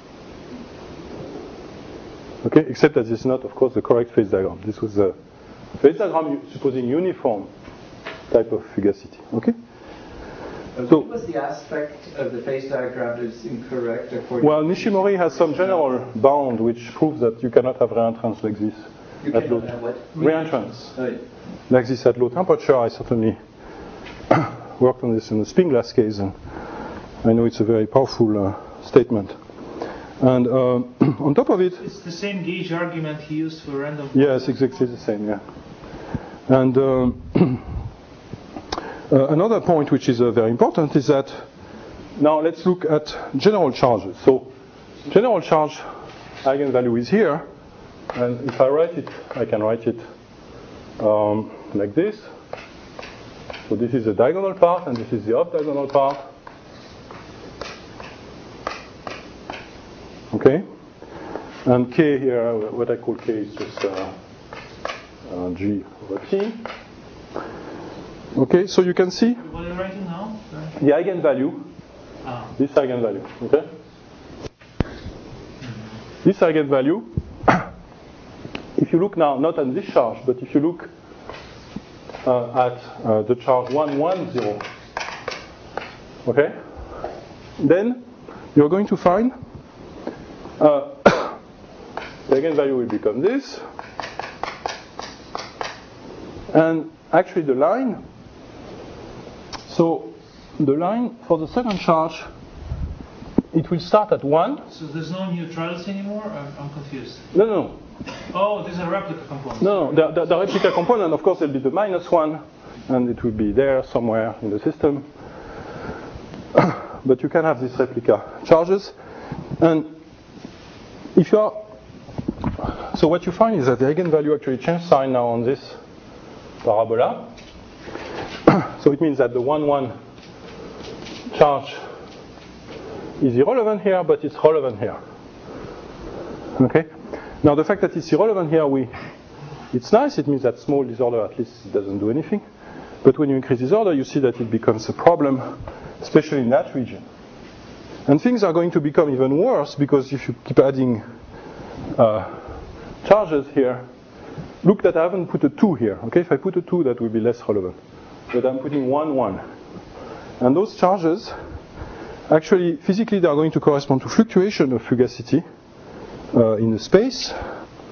Okay, except that this is not, of course, the correct phase diagram. This was the phase diagram supposing uniform type of fugacity. Okay. Uh, So, what was the aspect of the phase diagram that is incorrect according well, to Nishimori has some general bound which proves that you cannot have reentrance like this You at cannot low have what? reentrance Oh, yeah. like this at low temperature. I certainly worked on this in the spin glass case, and I know it's a very powerful uh, statement. And uh, on top of it, It's the same gauge argument he used for random. yes, exactly the same. Yeah. And um, uh, another point which is uh, very important is that now let's look at general charges. So general charge eigenvalue is here, and if I write it, I can write it um, like this. So this is the diagonal part, and this is the off-diagonal part. Okay, and K here, what I call K is just uh, uh, G over T. Okay, so you can see What are you writing now? Sorry. the eigenvalue, Ah. this eigenvalue. Okay, this eigenvalue. If you look now, not at this charge, but if you look uh, at uh, the charge one one zero, okay, then you're going to find uh, the eigenvalue will become this, and actually the line. So the line for the second charge, it will start at one. So there's no neutrality anymore? I'm, I'm confused. No, no, Oh, these are replica components. no, no. The, the, the replica component, of course, will be the minus one, and it will be there somewhere in the system. But you can have these replica charges, and if you are, so what you find is that the eigenvalue actually change sign now on this parabola. So it means that the one one charge is irrelevant here, but it's relevant here. Okay. Now the fact that it's irrelevant here, we, it's nice. It means that small disorder at least it doesn't do anything. But when you increase disorder, you see that it becomes a problem, especially in that region. And things are going to become even worse because if you keep adding uh, charges here, look that I haven't put a two here. Okay, if I put a two, that will be less relevant. But I'm putting one one, and those charges, actually, physically, they are going to correspond to fluctuation of fugacity uh, in the space.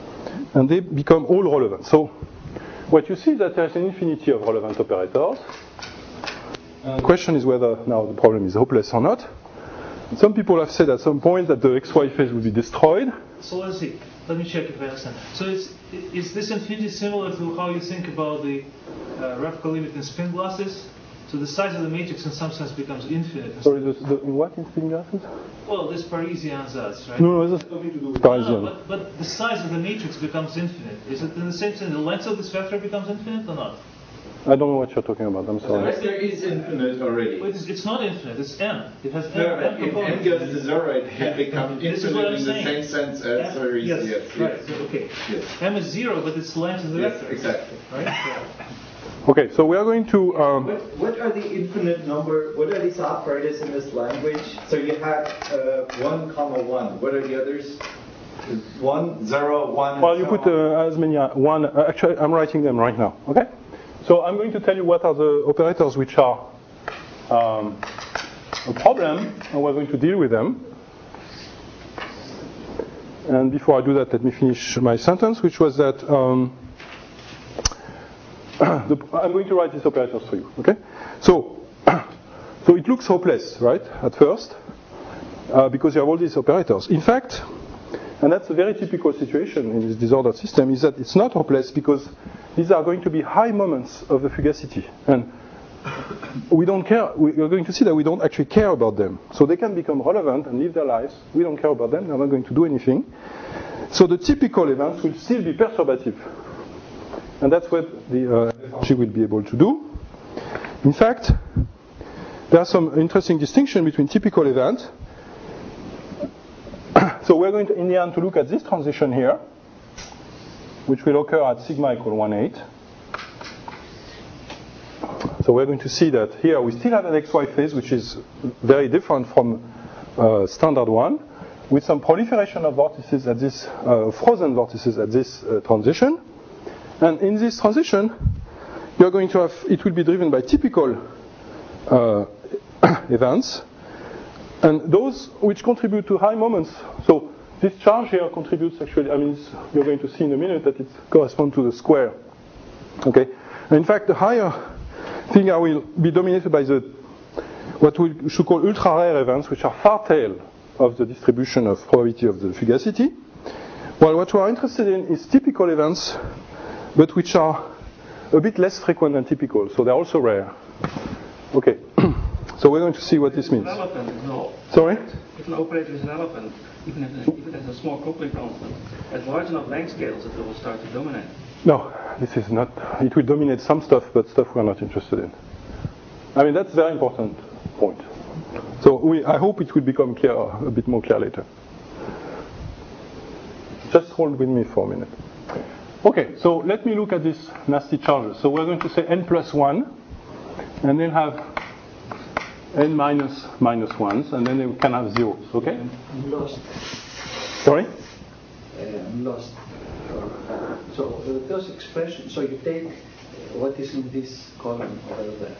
and they become all relevant. So what you see is that there is an infinity of relevant operators. And the question is whether now the problem is hopeless or not. Some people have said at some point that the X Y phase will be destroyed. So let's see. Let me check if I understand. So it's, is this infinity similar to how you think about the uh, Revka limit in spin glasses? So the size of the matrix in some sense becomes infinite. Sorry, the, the, in what in spin glasses? Well, this Parisian ansatz, right? No, no, it has nothing to do with Parisian. No, but, but the size of the matrix becomes infinite. Is it in the same sense the length of this vector becomes infinite or not? I don't know what you're talking about. I'm The sorry. vector is infinite already. Well, it's, it's not infinite. It's n. It has n, No, n but if n components. goes to zero, it can become This is what infinite I'm in the saying. same sense as M- there is. yes, Yes, right. yes. So, okay. Yes. M is zero, but it's the length of the Yes, vector. exactly. Right? Okay, so we are going to. Um, What, what are the infinite number, what are these operators in this language? So you have uh, one comma one. What are the others? One, zero, one. well, and you so put on. uh, as many. Uh, one. Uh, actually, I'm writing them right now. Okay. So I'm going to tell you what are the operators which are um, a problem, and we're going to deal with them. And before I do that, let me finish my sentence, which was that um, the, I'm going to write these operators for you. Okay. So, so it looks hopeless, right, at first, uh, because you have all these operators. In fact, and that's a very typical situation in this disordered system, is that it's not hopeless because these are going to be high moments of the fugacity. And we don't care, we're going to see that we don't actually care about them. So they can become relevant and live their lives. We don't care about them, they're not going to do anything. So the typical events will still be perturbative. And that's what the uh, F R G will be able to do. In fact, there are some interesting distinctions between typical events. So we're going to, in the end, to look at this transition here, which will occur at sigma equal one eight. So we're going to see that here we still have an X Y phase, which is very different from uh, standard one, with some proliferation of vortices at this, uh, frozen vortices at this uh, transition. And in this transition, you're going to have, it will be driven by typical uh, events, and those which contribute to high moments. So this charge here contributes actually, I mean, you're going to see in a minute that it corresponds to the square. Okay? And in fact, the higher thing will be dominated by the, what we should call ultra-rare events, which are far tail of the distribution of probability of the fugacity. While what we are interested in is typical events, but which are a bit less frequent than typical, so they're also rare. Okay, so we're going to see what this means. Relevant, no. Sorry? If an operator is relevant, even if, if it has a small coupling constant, at large enough length scales, it will start to dominate. No, this is not. It will dominate some stuff, but stuff we're not interested in. I mean, that's a very important point. So we, I hope it will become clear, a bit more clear later. Just hold with me for a minute. Okay, so let me look at these nasty charges. So we're going to say n plus one, and then have n minus minus ones, and then we can have zeros, okay? I'm lost. Sorry? Uh, I'm lost. Uh, so uh, those expressions, so you take what is in this column over there.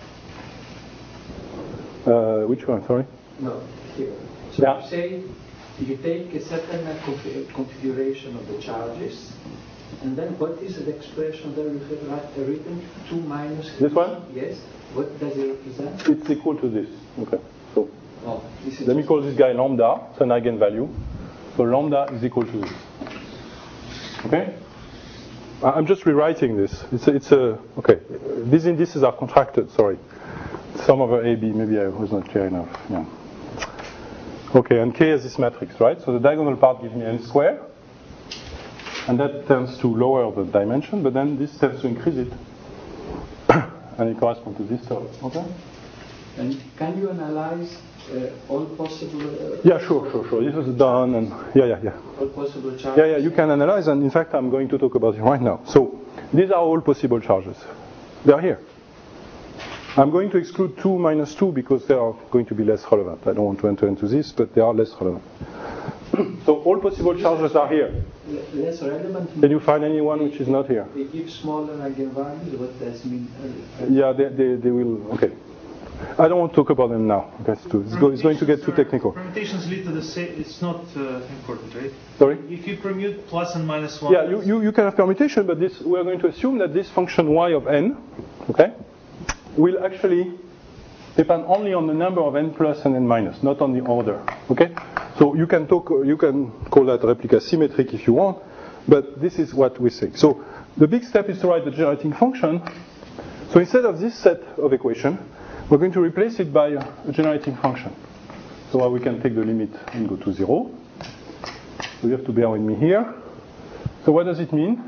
Uh, which one, sorry? No, here. So Yeah. you say you take a certain uh, conf- configuration of the charges, and then what is the expression there you have write- written? two minus... This one? Yes. What does it represent? It's equal to this. Okay, so Oh, this is let me call this guy lambda, it's an eigenvalue. So lambda is equal to this. Okay? I- I'm just rewriting this. It's a, it's a okay. These indices are contracted, sorry. Sum over A, B, maybe I was not clear enough. Yeah. Okay, and K is this matrix, right? So the diagonal part gives me n squared. And that tends to lower the dimension, but then this tends to increase it. And it corresponds to this term. Okay? And can you analyze uh, all possible... Uh, Yeah, sure, sure, sure. This is done, and yeah, yeah, yeah. all possible charges? Yeah, yeah, you can analyze, and in fact, I'm going to talk about it right now. So, these are all possible charges. They are here. I'm going to exclude two minus two because they are going to be less relevant. I don't want to enter into this, but they are less relevant. So, all possible charges are here. L- less relevant? Can you find anyone which is not here? They give smaller eigenvalues. What does mean? Uh, Yeah, they, they, they will, okay. I don't want to talk about them now. Okay, it's, too, it's, go, it's going to get too technical. Permutations lead to the same. It's not uh, important, right? Sorry? If you permute plus and minus one. Yeah, you, you, you can have permutation, but this we are going to assume that this function y of n, okay, will actually depend only on the number of n plus and n minus, not on the order. Okay, so you can talk, you can call that replica symmetric if you want, but this is what we think. So the big step is to write the generating function. So instead of this set of equation, we're going to replace it by a generating function. So we can take the limit and go to zero. So you have to bear with me here. So what does it mean?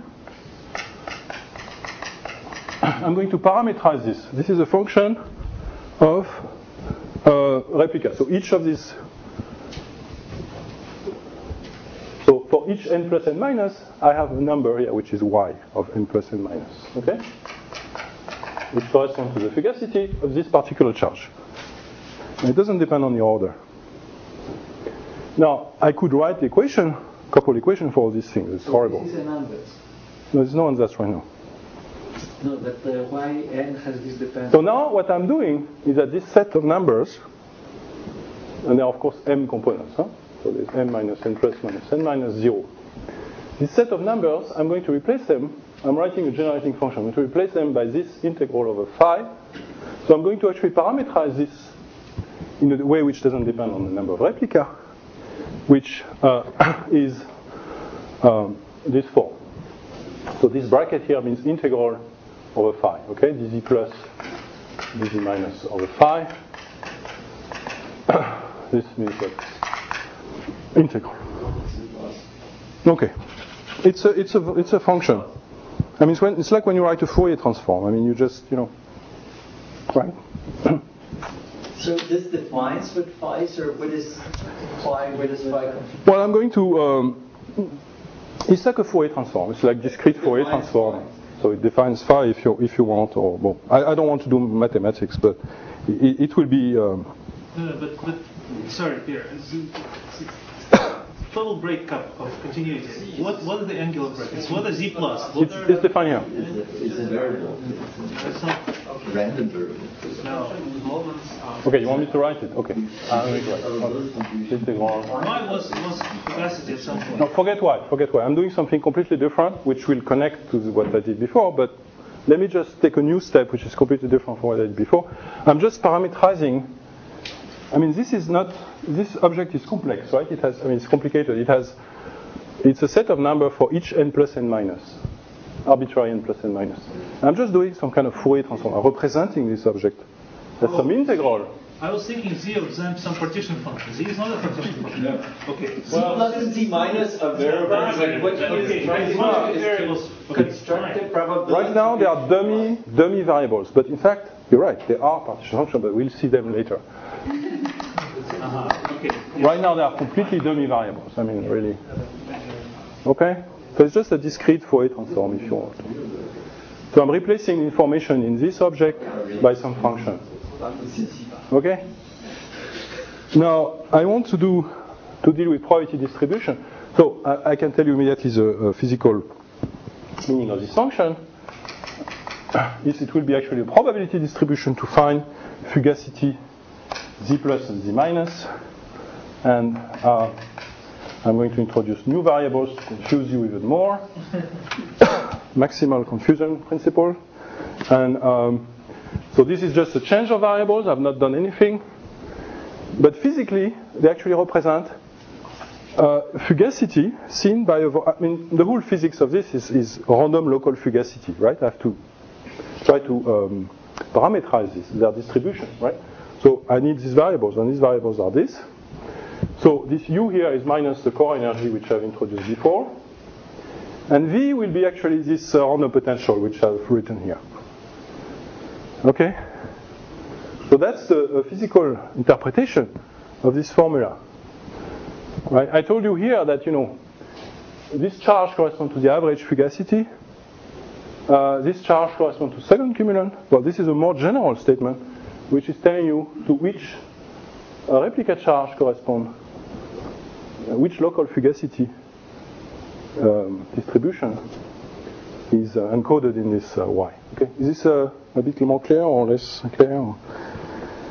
I'm going to parameterize this. This is a function of uh, replica. So each of these, so for each n plus n minus, I have a number here which is y of n plus n minus. Okay? Which corresponds to the fugacity of this particular charge. And it doesn't depend on the order. Now, I could write the equation, a couple equations for all these things. It's horrible. This is an ansatz. No, there's no ansatz right now. No, that uh, yn has this dependence. So now what I'm doing is that this set of numbers, and there are of course m components, huh? So there's m minus n plus minus n minus zero. This set of numbers, I'm going to replace them. I'm writing a generating function. I'm going to replace them by this integral over phi. So I'm going to actually parameterize this in a way which doesn't depend on the number of replica, which uh, is um, this form. So this bracket here means integral over phi, okay? dz plus dz minus over phi. This means that integral. Okay, it's a it's a it's a function. I mean, it's, when, it's like when you write a Fourier transform. I mean, you just you know, right? So this defines what phi is, or what is phi? Where does phi come from? Well, I'm going to. Um, it's like a Fourier transform. It's like discrete Fourier transform. So it defines phi if you if you want, or well, I, I don't want to do mathematics, but it, it will be. Um, no, but but sorry, Pierre. It's, it's total breakup of continuity. What what are the angular brackets? What are z plus? What it's, are it's defined here. It's a variable. It's not Random variable. no. Okay, you want me to write it? Okay. I'm going to write it. Integral. Why was was capacity at some point? No, forget why. Forget why. I'm doing something completely different, which will connect to what I did before. But let me just take a new step, which is completely different from what I did before. I'm just parameterizing. I mean, this is not. This object is complex, right? It has. I mean, it's complicated. It has. It's a set of numbers for each n plus n minus, arbitrary n plus n minus. I'm just doing some kind of Fourier transform. I'm representing this object. That's some integral. I was thinking z of some, some partition function. Z is not a partition function. No. Okay. Z plus and Z minus are variables. Like what he is trying to do is variables. to construct the probability. Right now, they are dummy dummy variables. But in fact, you're right. They are partition functions, but we'll see them later. Uh-huh. Okay. Right now, they are completely dummy variables. I mean, really. Okay? So it's just a discrete Fourier transform, if you want. So I'm replacing information in this object by some function. Okay? Now, I want to do to deal with probability distribution. So I, I can tell you immediately the uh, physical meaning of this function. Is it will be actually a probability distribution to find fugacity z plus and z minus, and uh, I'm going to introduce new variables to confuse you even more. Maximal confusion principle, and um, so this is just a change of variables. I've not done anything, but physically they actually represent uh, fugacity seen by a. I mean, the whole physics of this is, is random local fugacity, right? I have to try to um, parameterize this, their distribution, right? So I need these variables, and these variables are this. So this U here is minus the core energy which I've introduced before. And V will be actually this uh, random potential which I've written here. Okay? So that's the uh, physical interpretation of this formula. Right? I told you here that, you know, this charge corresponds to the average fugacity. Uh, this charge corresponds to second cumulant. Well, this is a more general statement which is telling you to which uh, replica charge corresponds, uh, which local fugacity um, distribution is uh, encoded in this uh, Y. Okay, is this uh, a bit more clear or less clear? Or?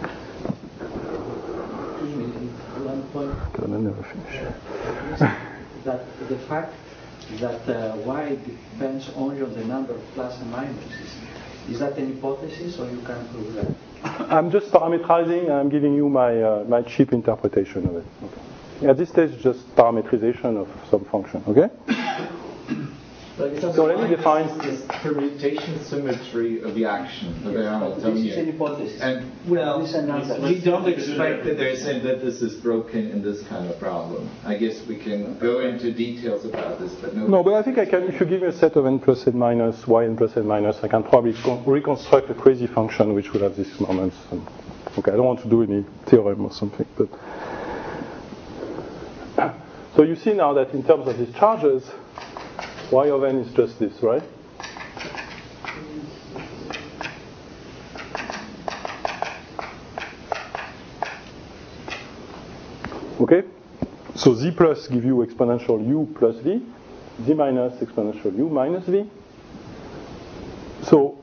I'll never finish. That the fact that uh, y depends only on the number of plus and minuses, is that an hypothesis, or you can prove that? I'm just parameterizing, and I'm giving you my uh, my cheap interpretation of it. Okay. At this stage, just parametrization of some function. Okay. So let me define this permutation symmetry of the action of the This is an hypothesis. And well, this is we don't expect that there's saying that this is broken in this kind of problem. I guess we can go into details about this, but no. No, but I think I can. If you give me a set of n plus n minus, y n plus n minus, I can probably con- reconstruct a crazy function which will have these moments. And, okay, I don't want to do any theorem or something, but so you see now that in terms of these charges, y of n is just this, right? Okay? So z plus give you exponential u plus v, z minus exponential u minus v. So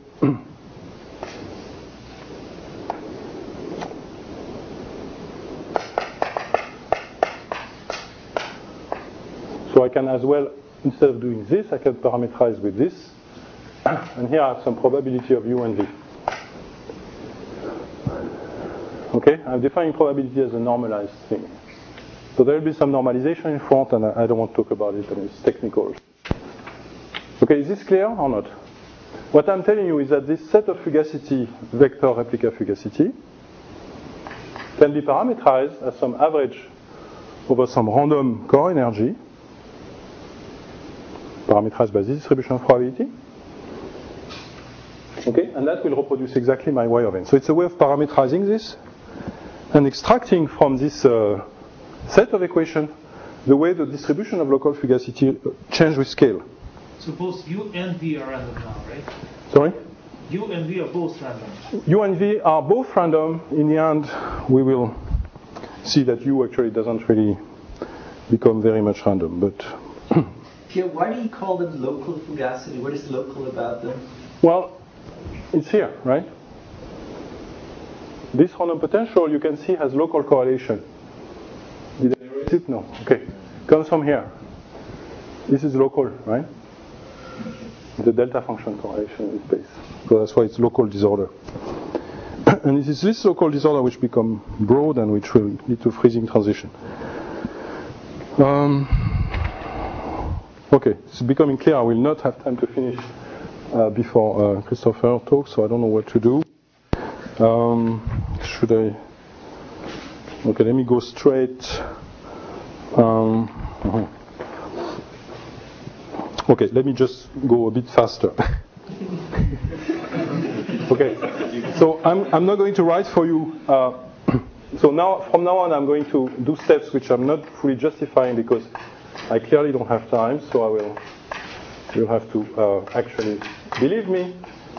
so I can as well, instead of doing this, I can parameterize with this. And here I have some probability of u and v. Okay? I'm defining probability as a normalized thing. So there will be some normalization in front, and I don't want to talk about it, and it's technical. Okay, is this clear or not? What I'm telling you is that this set of fugacity, vector replica fugacity, can be parameterized as some average over some random core energy, parameterized by this distribution of probability. Okay, and that will reproduce exactly my y of n. So it's a way of parameterizing this and extracting from this uh, set of equations the way the distribution of local fugacity change with scale. So both u and v are random now, right? Sorry? U and v are both random. U and v are both random. In the end, we will see that u actually doesn't really become very much random. But Here, why do you call them local fugacity? What is local about them? well, it's here, right? This random potential you can see has local correlation. Did I erase it? No. Okay. Comes from here. This is local, right? The delta function correlation in space. So that's why it's local disorder. And it is this local disorder which become broad and which will lead to freezing transition. Um, okay, it's becoming clear. I will not have time to finish uh, before uh, Christopher talks, so I don't know what to do. Um, should I? Okay, let me go straight. Um, uh-huh. Okay, let me just go a bit faster. Okay, so I'm I'm not going to write for you. Uh, so now, from now on, I'm going to do steps which I'm not fully justifying because I clearly don't have time. So I will. You'll have to uh, actually believe me.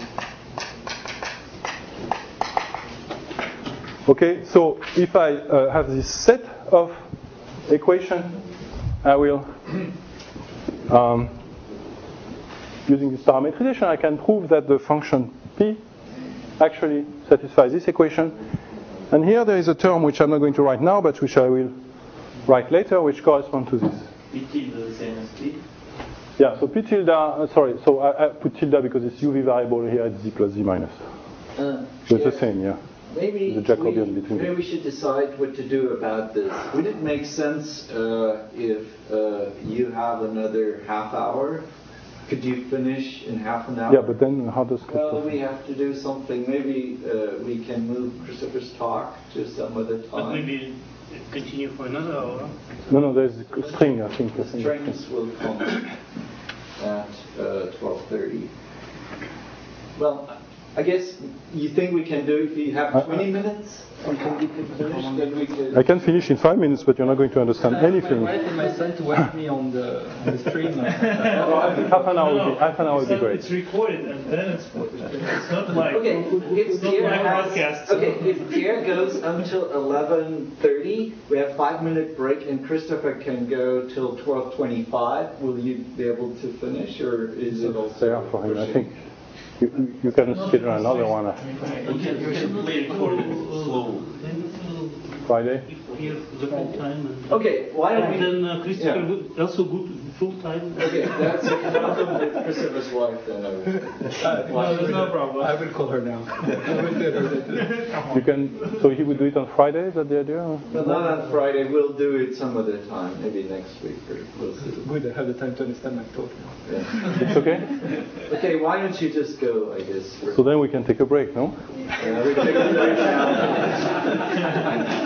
Okay, so if I uh, have this set of equation, I will, um, using this parametrization, I can prove that the function p actually satisfies this equation. And here there is a term which I'm not going to write now, but which I will write later, which corresponds to this. P tilde is the same as p? Yeah, so p tilde, uh, sorry, so I, I put tilde because it's U V variable here, it's z plus z minus. Uh, so it's yeah. the same, yeah. Maybe the Jacobian we, between maybe we should decide what to do about this. Would it make sense uh, if uh, you have another half hour? Could you finish in half an hour? Yeah, but then how does Well, we have to do something. Maybe uh, we can move Christopher's talk to some other time. But maybe continue for another hour. No, no, there's a string, I think. The strings will come at uh, twelve thirty. Well, I guess you think we can do, if we have twenty minutes, we can, we can finish, then we can... I can finish in five minutes, but you're not going to understand anything. My wife and my son to watch me on the, on the stream. No, half an hour would be, half an hour would be great. It's recorded and then it's it's not like Okay, if it's not Pierre like has, podcasts. okay, if Pierre goes until eleven thirty, we have five minute break, and Christopher can go till twelve twenty-five. Will you be able to finish, or is it also Fair for him, I think. You, you can schedule another one. We can, we can play recording slow. Friday. Here the full time. And Okay, why don't we? then uh, Christopher Yeah. would also good full time. Okay, that's a problem with Christopher's wife then. I would say. No, there's no problem. I will call her now. I will tell her that. You can. So he would do it on Friday. Is that the idea? or- But not on Friday. We'll do it some other time, maybe next week or we'll see. Good, I have the time to understand my talk now. Yeah. It's okay. Okay, why don't you just go? I guess. For, So then we can take a break, no? yeah, we take a break now.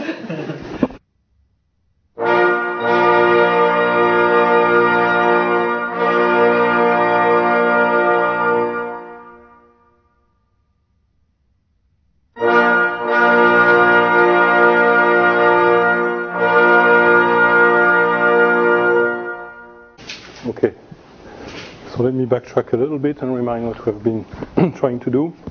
Okay. So let me backtrack a little bit and remind what we've been trying to do.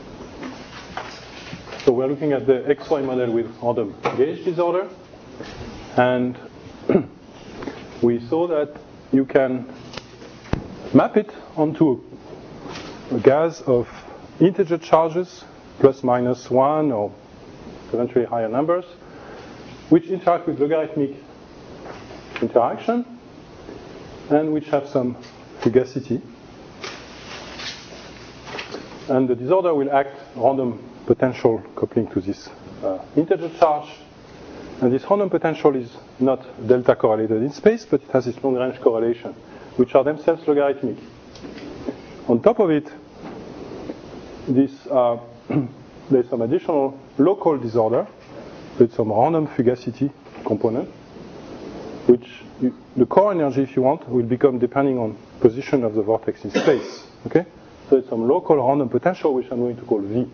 So we're looking at the X Y model with random gauge disorder, and we saw that you can map it onto a gas of integer charges, plus minus one or eventually higher numbers, which interact with logarithmic interaction and which have some fugacity. And the disorder will act random potential coupling to this uh, integer charge. And this random potential is not delta correlated in space, but it has this long range correlation, which are themselves logarithmic. On top of it, this uh, there's some additional local disorder with some random fugacity component, which you, the core energy, if you want, will become depending on position of the vortex in space. Okay, so it's some local random potential, which I'm going to call V.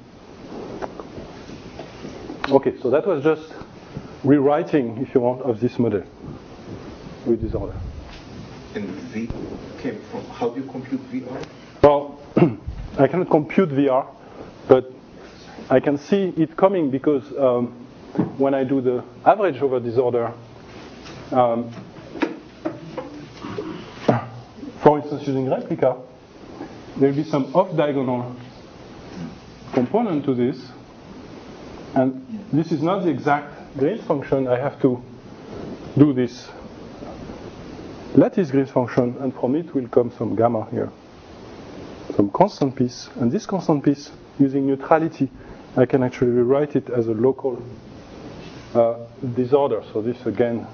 Okay, so that was just rewriting, if you want, of this model with disorder. And V came from, how do you compute V R? Well, I cannot compute V R, but I can see it coming because um, when I do the average over disorder, um, for instance, using replica, there will be some off-diagonal component to this, and this is not the exact Green's function. I have to do this lattice Green's function, and from it will come some gamma here, some constant piece, and this constant piece, using neutrality, I can actually rewrite it as a local uh, disorder. So this again,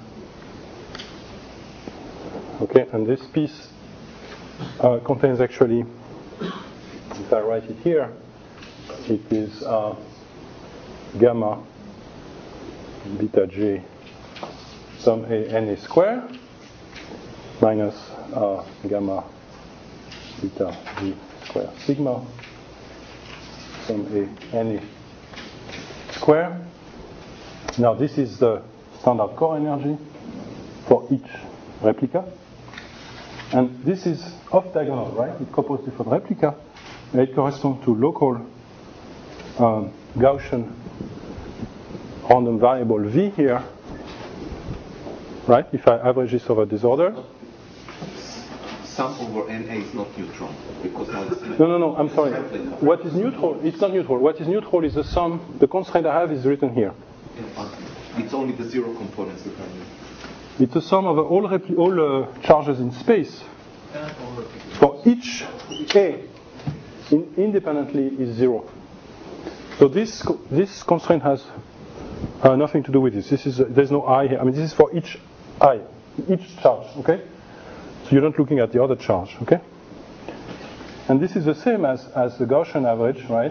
okay, and this piece uh, contains actually, if I write it here, it is uh, gamma beta j sum a n a square minus uh, gamma beta g square sigma sum a n a square. Now this is the standard core energy for each replica, and this is off diagonal, right? It couples different replica, and it corresponds to local um, Gaussian random variable V here, right? If I average this over disorder. Sum over N A is not neutral because now it's No, no, no, I'm sorry. What is neutral? It's not neutral. What is neutral is the sum. The constraint I have is written here. It's only the zero components that are neutral. It's a sum of all, repli- all uh, charges in space. For each A in independently is zero. So this co- this constraint has uh, nothing to do with this. This is uh, there's no I here. I mean, this is for each I, each charge. Okay. So you're not looking at the other charge. Okay. And this is the same as as the Gaussian average, right?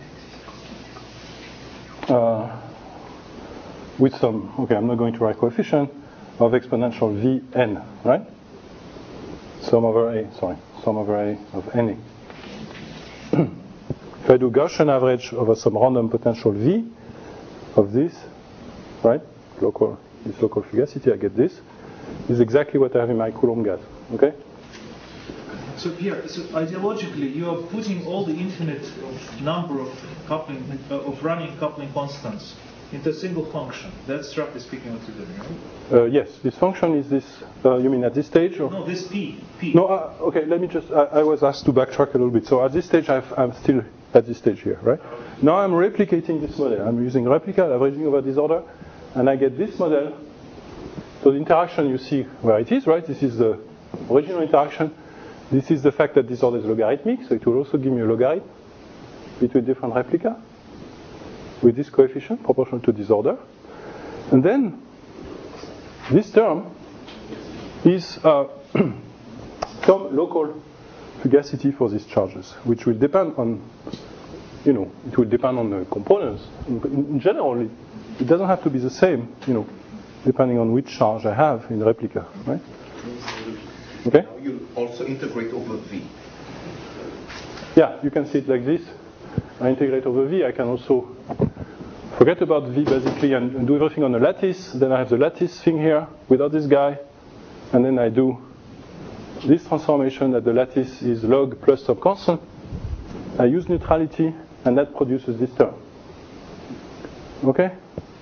Uh, with some. Okay, I'm not going to write coefficient of exponential Vn, right? Sum over A. Sorry, sum over A of N A. If I do Gaussian average over some random potential V of this, right, local, this local fugacity, I get this. This is exactly what I have in my Coulomb gas. Okay? So Pierre, so ideologically, you are putting all the infinite number of coupling uh, of running coupling constants into a single function. That's roughly speaking what you're doing, right? Uh, yes, this function is this. Uh, you mean at this stage? Or? No, this p. P. No. Uh, okay. Let me just. I, I was asked to backtrack a little bit. So at this stage, I've, I'm still at this stage here, right? Now I'm replicating this model. I'm using replica, averaging over disorder, and I get this model. So the interaction, you see where it is, right? This is the original interaction. This is the fact that disorder is logarithmic, so it will also give me a logarithm between different replica with this coefficient proportional to disorder. And then this term is uh, some local fugacity for these charges, which will depend on, you know, it will depend on the components. In, in general, it, it doesn't have to be the same, you know, depending on which charge I have in the replica, right? Okay? Now you also integrate over V. Yeah, you can see it like this. I integrate over V. I can also forget about V basically and, and do everything on a lattice. Then I have the lattice thing here without this guy. And then I do this transformation that the lattice is log plus some constant. I use neutrality and that produces this term. Okay?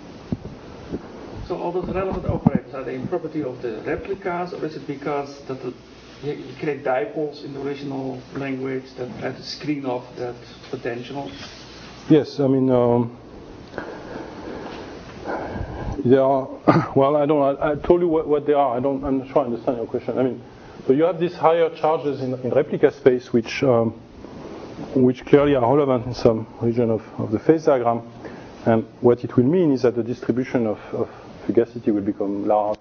So all those relevant operators, are they in property of the replicas, or is it because that the, you you create dipoles in the original language that try to screen off that potential? Yes, I mean, um, they are, well, I don't, I, I told you what, what they are. I don't, I'm not sure I understand your question. I mean, so you have these higher charges in, in replica space, which, um, which clearly are relevant in some region of, of the phase diagram. And what it will mean is that the distribution of, of fugacity will become large.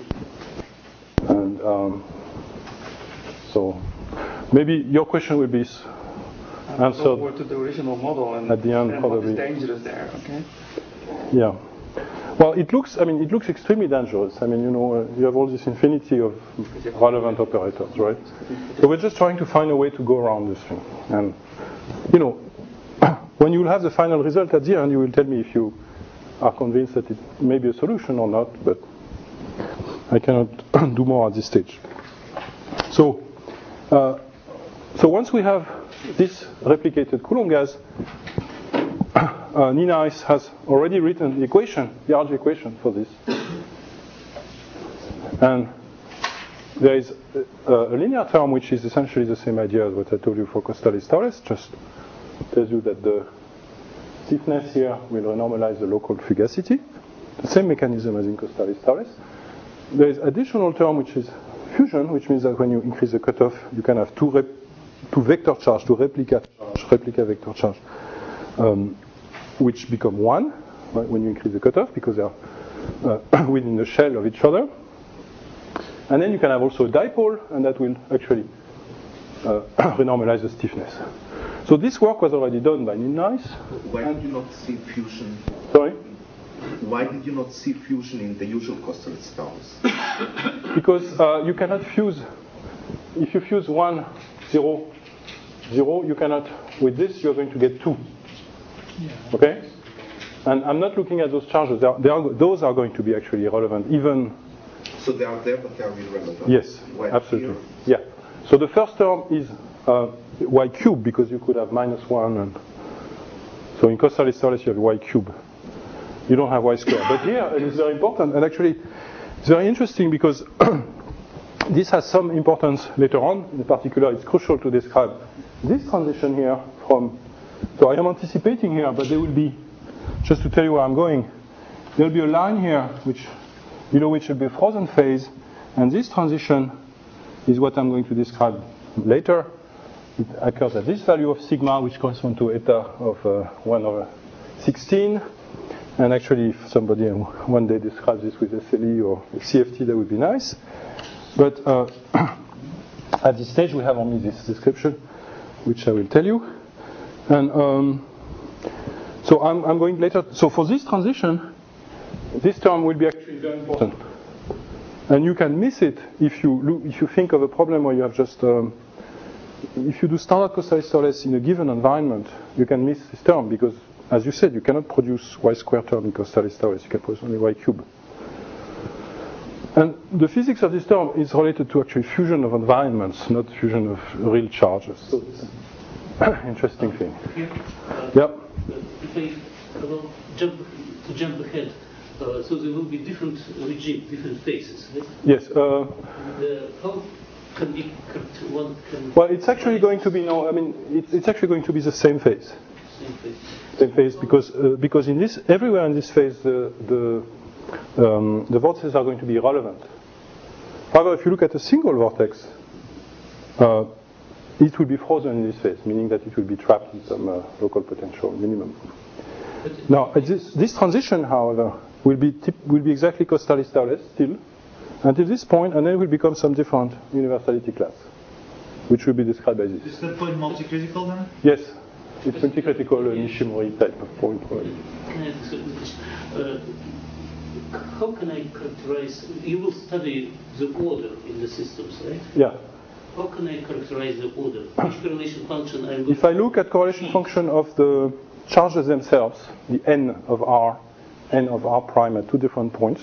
And um, so maybe your question will be answered Over to the original model and at the end, and probably. what is dangerous there, okay? Yeah. Well, it looks, I mean, it looks extremely dangerous. I mean, you know, uh, you have all this infinity of relevant operators, right? So we're just trying to find a way to go around this thing. And, you know, when you will have the final result at the end, you will tell me if you are convinced that it may be a solution or not, but I cannot do more at this stage. So, uh, so once we have this replicated Coulomb gas, uh, Nina Ice has already written the equation, the R G equation for this. And there is a, a linear term which is essentially the same idea as what I told you for Costalis Taules, just tells you that the stiffness here will renormalize the local fugacity. The same mechanism as in Costalis Taules. There is additional term which is fusion, which means that when you increase the cutoff, you can have two, rep, two vector charge, two replica charge, replica vector charge, um, which become one right, when you increase the cutoff because they are uh, within the shell of each other. And then you can have also a dipole, and that will actually uh, renormalize the stiffness. So this work was already done by Nina Ice. Why did you not see fusion? Sorry? Why did you not see fusion in the usual Costalis Taules? Because uh, you cannot fuse. If you fuse one, zero, zero, you cannot. With this, you're going to get two. Yeah. Okay? And I'm not looking at those charges. They are, they are, those are going to be actually relevant, even. So they are there, but they are irrelevant. Yes, Why absolutely. Here? Yeah. So the first term is uh, y cubed because you could have minus one, and so in Costalis Taules you have y cubed. You don't have y squared. But here it is very important, and actually it's very interesting because this has some importance later on. In particular, it's crucial to describe this transition here from. So I am anticipating here, but there will be, just to tell you where I'm going, there will be a line here which below which will be a frozen phase, and this transition is what I'm going to describe later. It occurs at this value of sigma, which corresponds to eta of uh, one over sixteen. And actually, if somebody one day describes this with S L E or C F T, that would be nice. But uh, at this stage, we have only this description, which I will tell you. And um, so I'm, I'm going later. So for this transition, this term will be actually very important. And you can miss it if you look, if you think of a problem where you have just um, if you do standard Costalis Taules in a given environment, you can miss this term because, as you said, you cannot produce y squared term in Costalis Taules. You can produce only y cube. And the physics of this term is related to actually fusion of environments, not fusion of real charges. So it's an interesting thing. Here, uh, Yep. If I Well, jump to jump ahead. Uh, so there will be different regime, different phases, right? Yes. Uh, and, uh, how can be one can? Well, it's actually going to be no. I mean, it's, it's actually going to be the same phase. Same phase. Same phase because uh, because in this everywhere in this phase the the um, the vortices are going to be relevant. However, if you look at a single vortex, uh, it will be frozen in this phase, meaning that it will be trapped in some uh, local potential minimum. Now, this, this transition, however, will be tip, will be exactly Kosterlitz-Towless still until this point, and then it will become some different universality class, which will be described by this. Is that point multi-critical then? Yes, it's multi-critical uh, Nishimori type of point. Probably. Can I ask a question? Uh, how can I characterize? You will study the order in the systems, right? Yeah. How can I characterize the order? Which correlation function I'm going If I look at correlation function of the charges themselves, the n of r, n of r prime at two different points.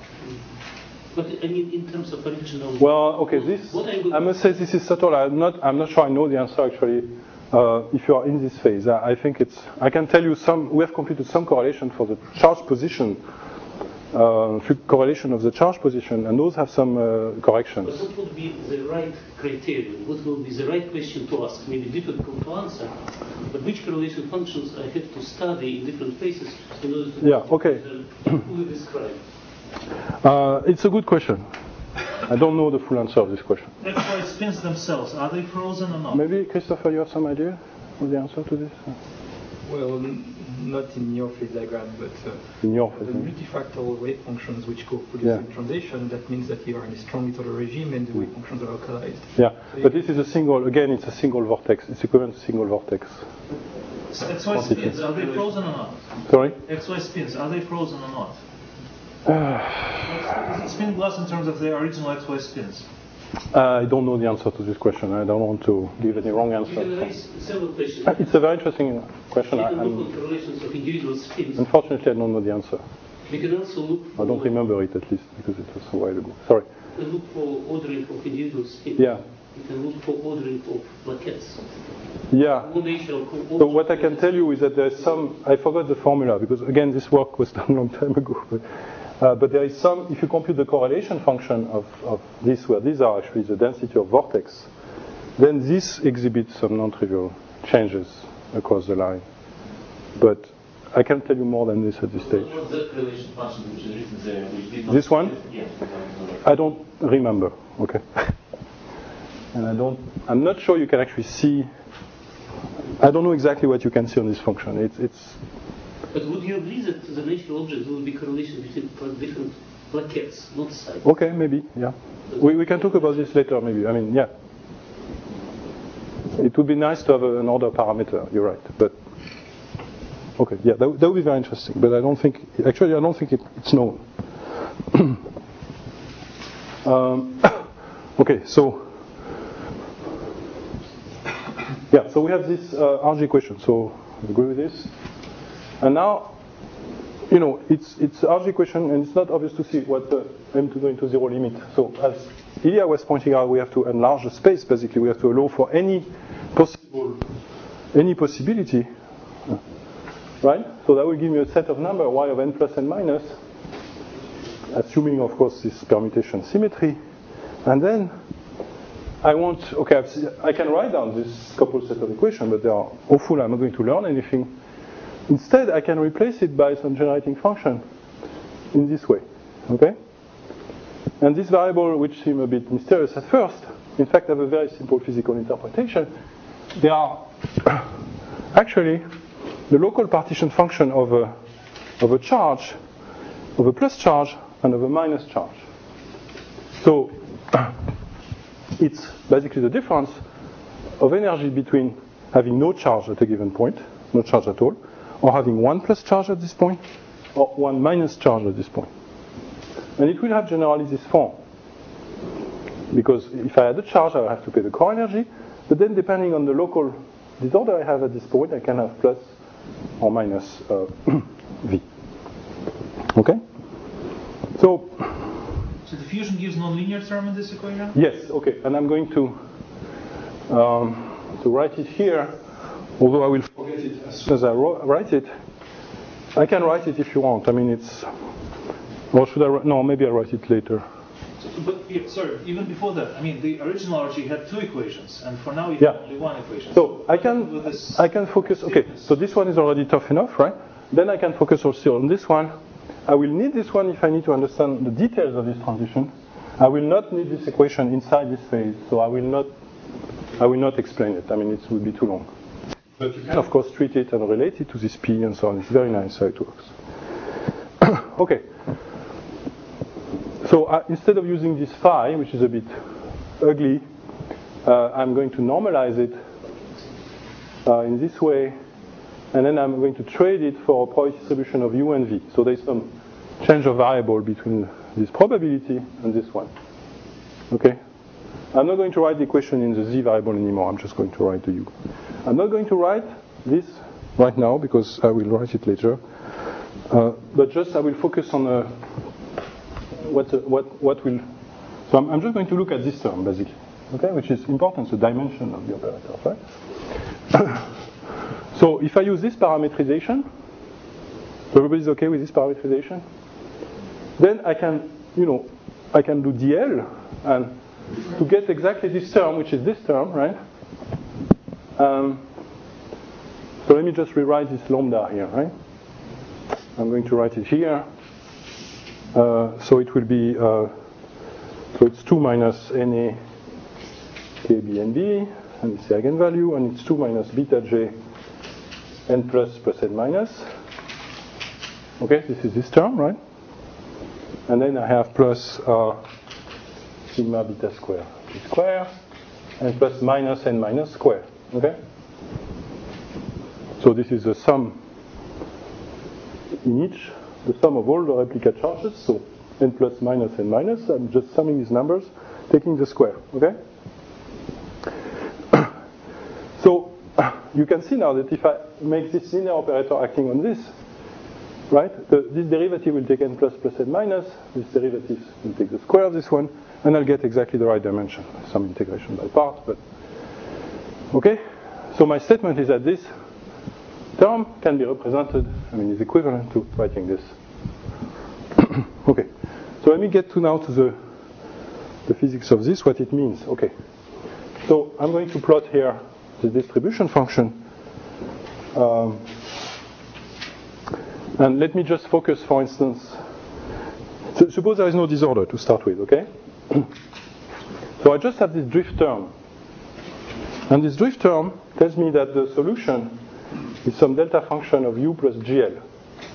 But I mean, in terms of original. Well, okay, this I must say this is subtle. I'm not. I'm not sure I know the answer actually. Uh, if you are in this phase, I, I think it's. I can tell you some. We have computed some correlation for the charge position, uh, correlation of the charge position, and those have some uh, corrections. But what would be the right criterion? What will be the right question to ask? Maybe difficult to answer. But which correlation functions I have to study in different phases in order to yeah. Okay. fully describe? Uh, it's a good question. I don't know the full answer of this question. X Y spins themselves, are they frozen or not? Maybe, Christopher, you have some idea of the answer to this? Well, n- not in your phase diagram, but uh, in your phase the multifractal wave functions which go fully yeah. in translation, that means that you are in a strong little regime and the wave functions are localized. Yeah, so but this is a single, again, it's a single vortex. It's equivalent to single vortex. X Y spins, are they frozen or not? Sorry? X Y spins, are they frozen or not? Uh, Is it spin glass in terms of their original X Y spins? Uh, I don't know the answer to this question. I don't want to give any wrong answer. You can raise several questions. It's a very interesting question. You can I, look at correlations of individual spins. Unfortunately, I don't know the answer. You can also look for I don't remember it, at least, because it was a while ago. Sorry. You can look for ordering of individual spins. Yeah. You can look for ordering of plaquettes. Yeah. So what I can tell you is that there's some, I forgot the formula, because again, this work was done a long time ago. But, uh, but there is some, if you compute the correlation function of, of this, where these are actually the density of vortex, then this exhibits some non-trivial changes across the line. But I can't tell you more than this at this stage. What's the correlation function which is written there? Which did not This one? Yeah. I don't remember, okay. And I don't, I'm not sure you can actually see, I don't know exactly what you can see on this function. It's, it's But would you agree that the natural object will be correlation between different plaquettes, not sites? okay, maybe, yeah. We, we can talk about this later, maybe. I mean, yeah. It would be nice to have an order parameter, you're right. But, okay, yeah, that, that would be very interesting. But I don't think, actually, I don't think it, it's known. um, okay, so, yeah, so we have this uh, R G equation. So, you agree with this? And now, you know, it's it's R G equation, and it's not obvious to see what the m to go into zero limit. So, as Ilya was pointing out, we have to enlarge the space. Basically, we have to allow for any possible, any possibility, right? So that will give me a set of number y of n plus n minus, assuming, of course, this permutation symmetry, and then I want, okay, I've, I can write down this couple set of equations, but they are awful. I'm not going to learn anything. Instead, I can replace it by some generating function in this way, okay? And this variable, which seemed a bit mysterious at first, in fact, have a very simple physical interpretation. They are actually the local partition function of a, of a charge, of a plus charge, and of a minus charge. So, it's basically the difference of energy between having no charge at a given point, no charge at all, or having one plus charge at this point, or one minus charge at this point. And it will have generally this form. Because if I had a charge, I would have to pay the core energy, but then depending on the local disorder I have at this point, I can have plus or minus uh, V. Okay? So, So the fusion gives nonlinear term in this equation? yes, okay, and I'm going to um, to write it here, although I will forget it as soon as I ro- write it. I can write it if you want. I mean, it's. Or should I? Write, no, maybe I'll write it later. But yeah, sorry, even before that, I mean, the original R G had two equations, and for now you Yeah. have only one equation. So I can I can focus. Okay, so this one is already tough enough, right? Then I can focus also on this one. I will need this one if I need to understand the details of this transition. I will not need this equation inside this phase, so I will not I will not explain it. I mean, it would be too long. But you can, of course, treat it and relate it to this P and so on. It's very nice how it works. Okay. So uh, instead of using this phi, which is a bit ugly, uh, I'm going to normalize it uh, in this way, and then I'm going to trade it for a probability distribution of u and v. So there's some change of variable between this probability and this one. Okay? I'm not going to write the equation in the z variable anymore. I'm just going to write the u. I'm not going to write this right now because I will write it later. Uh, but just I will focus on uh, what uh, what what will. So I'm, I'm just going to look at this term basically, okay, which is important, the dimension of the operator, right? So if I use this parametrization, so everybody's okay with this parametrization, then I can, you know, I can do D L and to get exactly this term, which is this term, right? Um, so let me just rewrite this lambda here, right? I'm going to write it here. Uh, so it will be, uh, so it's two minus N A K B N B, and it's the eigenvalue, and it's two minus beta J N plus plus N minus. Okay, this is this term, right? And then I have plus uh, sigma beta square, T square, and plus minus N minus square, okay? So this is the sum in each, the sum of all the replica charges, so n plus minus n minus. I'm just summing these numbers, taking the square, okay? So you can see now that if I make this linear operator acting on this, right, the, this derivative will take n plus plus n minus, this derivative will take the square of this one, and I'll get exactly the right dimension. Some integration by part, but okay? So my statement is that this term can be represented, I mean, is equivalent to writing this. Okay, so let me get to now to the, the physics of this, what it means. Okay, so I'm going to plot here the distribution function. Um, and let me just focus, for instance, so suppose there is no disorder to start with, okay? So I just have this drift term. And this drift term tells me that the solution is some delta function of u plus G L.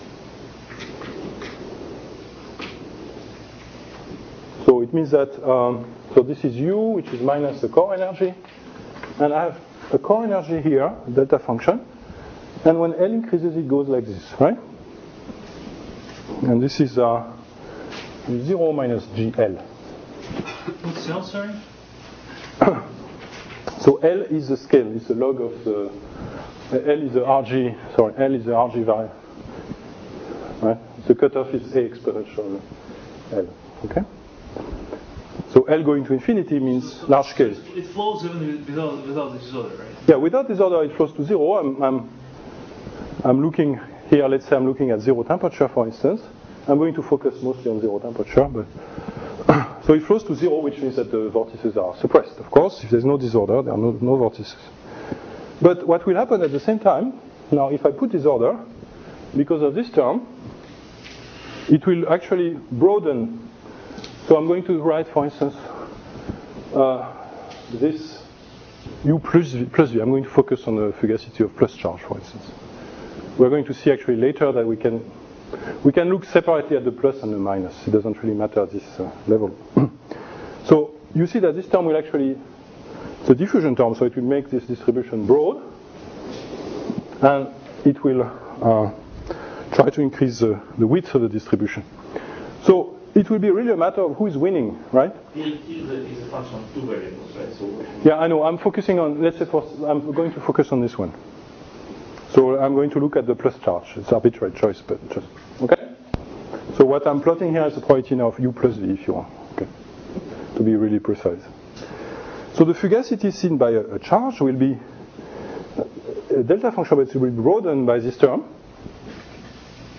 So it means that, um, so this is u, which is minus the core energy, and I have a core energy here, delta function, and when L increases it goes like this, right? And this is uh, zero minus G L. What's L, sorry? So L is the scale, it's the log of the, L is the R G, sorry, L is the R G variable, right? The cutoff is A exponential L, okay? So L going to infinity means so, large scale. It flows even without, without the disorder, right? Yeah, without disorder it flows to zero. I'm, I'm, I'm looking here, let's say I'm looking at zero temperature, for instance. I'm going to focus mostly on zero temperature, but so it flows to zero, which means that the vortices are suppressed, of course. If there's no disorder, there are no, no vortices. But what will happen at the same time, now if I put disorder, because of this term, it will actually broaden. So I'm going to write, for instance, uh, this u plus v, plus v. I'm going to focus on the fugacity of plus charge, for instance. We're going to see actually later that we can we can look separately at the plus and the minus. It doesn't really matter at this uh, level. So you see that this term will actually, it's a diffusion term, so it will make this distribution broad, and it will uh, try to increase the, the width of the distribution. So it will be really a matter of who is winning, right? It is a, is a function of two variables, right? So yeah, I know. I'm focusing on, let's say, for, I'm going to focus on this one. So I'm going to look at the plus charge. It's arbitrary choice, but just, okay? So what I'm plotting here is the probability now of u plus v, if you want, okay? To be really precise. So the fugacity seen by a, a charge will be a delta function, but it will be broadened by this term.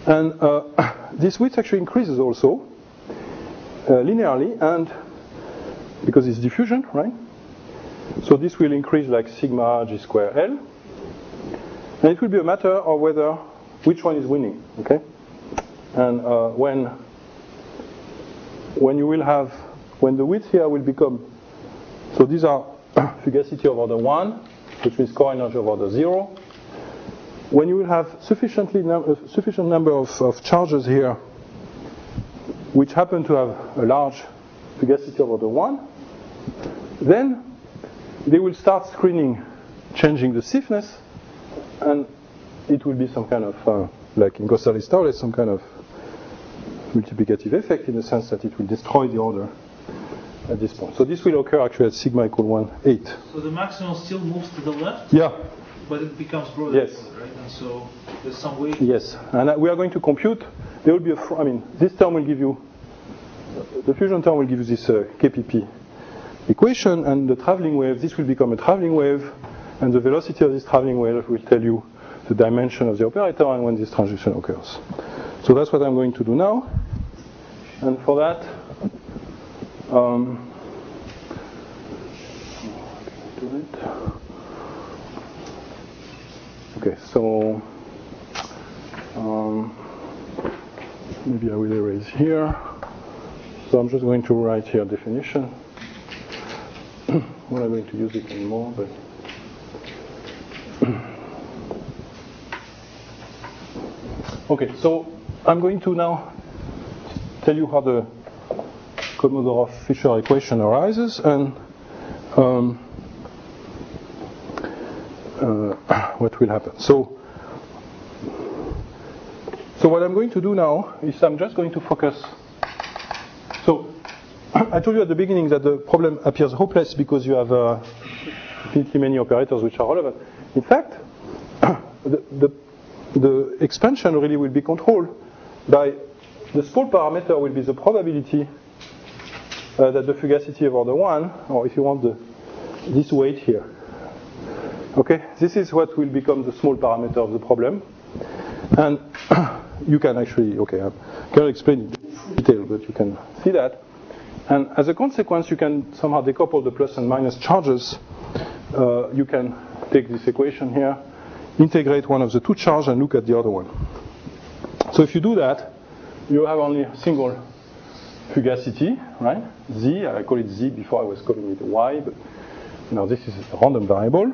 And uh, this width actually increases also uh, linearly, and because it's diffusion, right? So this will increase like sigma g square L. And it will be a matter of whether which one is winning, okay? And uh, when when you will have, when the width here will become, so these are fugacity of order one, which means core energy of order zero. When you will have sufficiently num- sufficient number of, of charges here, which happen to have a large fugacity of order one, then they will start screening, changing the stiffness, and it will be some kind of, uh, like in Gauss-Tallis-Townley, some kind of multiplicative effect in the sense that it will destroy the order at this point. So this will occur actually at sigma equal one, eight. So the maximum still moves to the left? Yeah. But it becomes broader, Yes. right? And so there's some way. Yes. And uh, we are going to compute, there will be a, fr- I mean, this term will give you, the fusion term will give you this uh, K P P equation, and the traveling wave, this will become a traveling wave, and the velocity of this traveling wave will tell you the dimension of the operator and when this transition occurs. So that's what I'm going to do now. And for that, um, do it. Okay, so um, maybe I will erase here. So I'm just going to write here definition. We're not going to use it anymore, but okay, so I'm going to now tell you how the Kolmogorov-Fisher equation arises and um, uh, what will happen. So, so what I'm going to do now is I'm just going to focus. So I told you at the beginning that the problem appears hopeless because you have uh, infinitely many operators which are relevant. In fact, the, the, the expansion really will be controlled by the small parameter will be the probability uh, that the fugacity of order one, or if you want the this weight here. Okay, this is what will become the small parameter of the problem, and you can actually okay, I cannot explain it in detail, but you can see that. And as a consequence, you can somehow decouple the plus and minus charges. Uh, you can take this equation here, integrate one of the two charges, and look at the other one. So if you do that, you have only a single fugacity, right? Z, I call it Z before I was calling it Y, but you know, this is a random variable.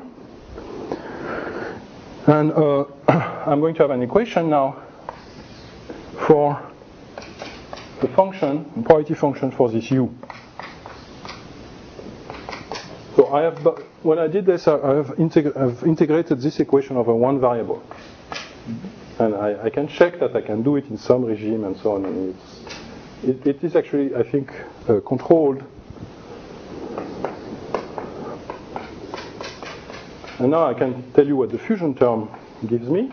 And uh, I'm going to have an equation now for the function, probability function for this U. So I have, when I did this, I have, integ- I've integrated this equation over one variable. And I, I can check that I can do it in some regime and so on. And it's, it, it is actually, I think, uh, controlled. And now I can tell you what the fusion term gives me.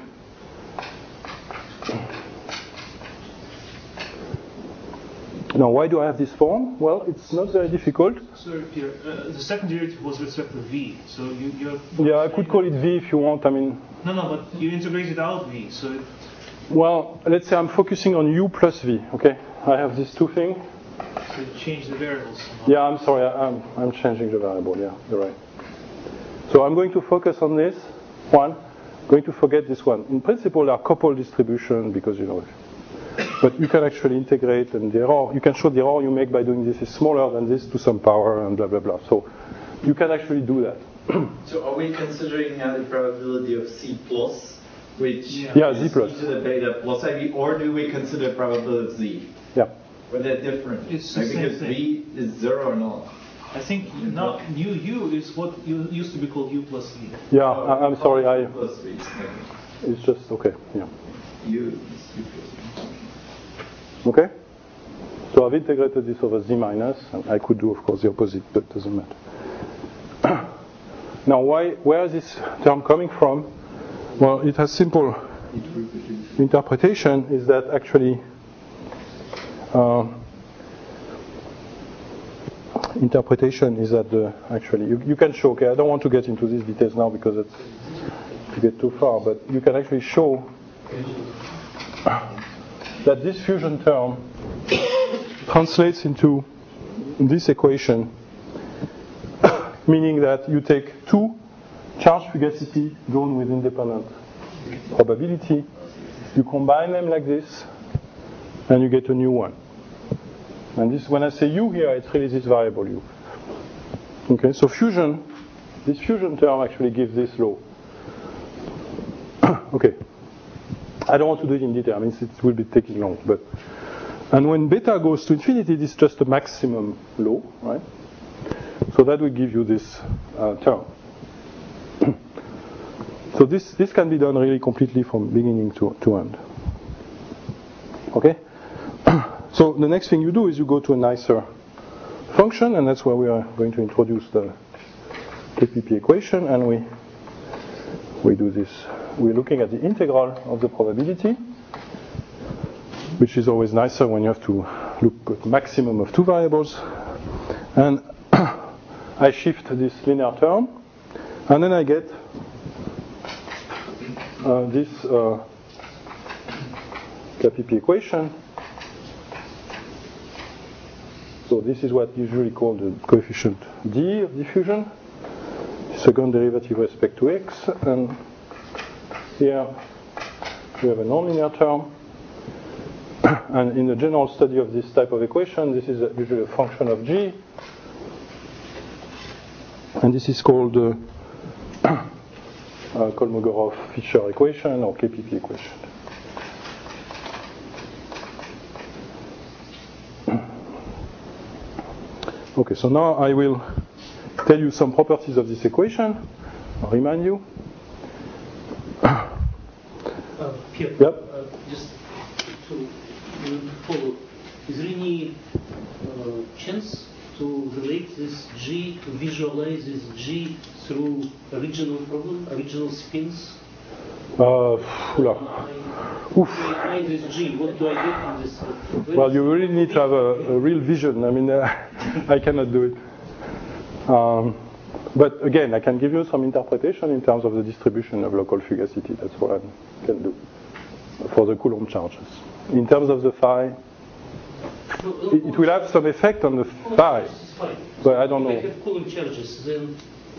Now, why do I have this form? Well, it's not very difficult. So here, uh, the second derivative was with respect to V. So you, you're. Yeah, I could call it V if you want. I mean. No, no, but you integrated out V. So. It, well, let's say I'm focusing on U plus V. Okay, I have these two things. So you change the variables. Somehow. Yeah, I'm sorry. I, I'm I'm changing the variable. Yeah, you're right. So I'm going to focus on this one. I'm going to forget this one. In principle, there are coupled distribution because you know. But you can actually integrate, and the error, you can show the error you make by doing this is smaller than this to some power and blah, blah, blah. So you can actually do that. So are we considering now the probability of C plus, which yeah, yeah is Z plus. e to the beta plus I V, or do we consider probability of Z? Yeah. Or they're different? It's like the same because thing. V is zero or not? I think now U U is what you used to be called U plus V. Yeah, oh, I, I'm sorry. I. Plus V. It's just okay. Yeah. U is U plus V. Okay? So I've integrated this over Z minus, and I could do, of course, the opposite, but it doesn't matter. Now, why? Where is this term coming from? Well, it has simple interpretation, is that actually uh, interpretation is that the, actually, you, you can show, okay, I don't want to get into these details now because it's to get too far, but you can actually show that this fusion term translates into this equation, meaning that you take two charge fugacity drawn with independent probability, you combine them like this, and you get a new one. And this, when I say u here, it's really this variable u. Okay, so fusion, this fusion term actually gives this law. Okay, I don't want to do it in detail. I mean, it will be taking long, but and when beta goes to infinity, this is just a maximum law, right? So that will give you this uh, term. So this this can be done really completely from beginning to to end. Okay. So the next thing you do is you go to a nicer function, and that's where we are going to introduce the K P P equation, and we we do this. We're looking at the integral of the probability, which is always nicer when you have to look at the maximum of two variables. And I shift this linear term, and then I get uh, this uh, K P P equation. So this is what usually called the coefficient D of diffusion, second derivative with respect to x, and here we have a nonlinear term. And in the general study of this type of equation, this is usually a function of g, and this is called the uh, Kolmogorov-Fischer equation or K P P equation. Okay, so now I will tell you some properties of this equation. I'll remind you. Uh, Pierre, yep. uh, just to, to follow, is there any uh, chance to relate this G, to visualize this G through original problem, original spins? Uh, Oof. Find this G. What do I get in this? Uh, well, you really need to have a, a real vision. I mean, uh, I cannot do it. Um, but again, I can give you some interpretation in terms of the distribution of local fugacity. That's what I can do for the Coulomb charges. In terms of the phi, it, it will have some effect on the phi, but I don't know. If I have Coulomb charges, then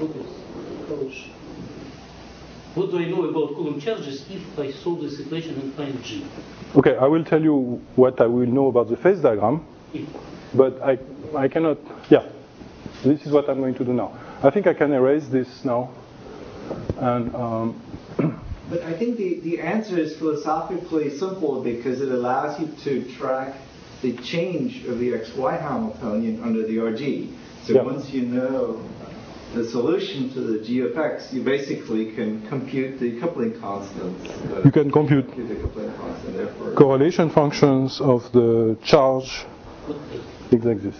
what do I know about Coulomb charges if I solve this equation and find G? Okay, I will tell you what I will know about the phase diagram, if. but I I cannot. Yeah, this is what I'm going to do now. I think I can erase this now, and. Um, But I think the, the answer is philosophically simple because it allows you to track the change of the X Y Hamiltonian under the R G. So yeah. once you know the solution to the G of X, you basically can compute the coupling constants. Uh, you can compute, compute the coupling constant, therefore. Correlation functions of the charge things like this.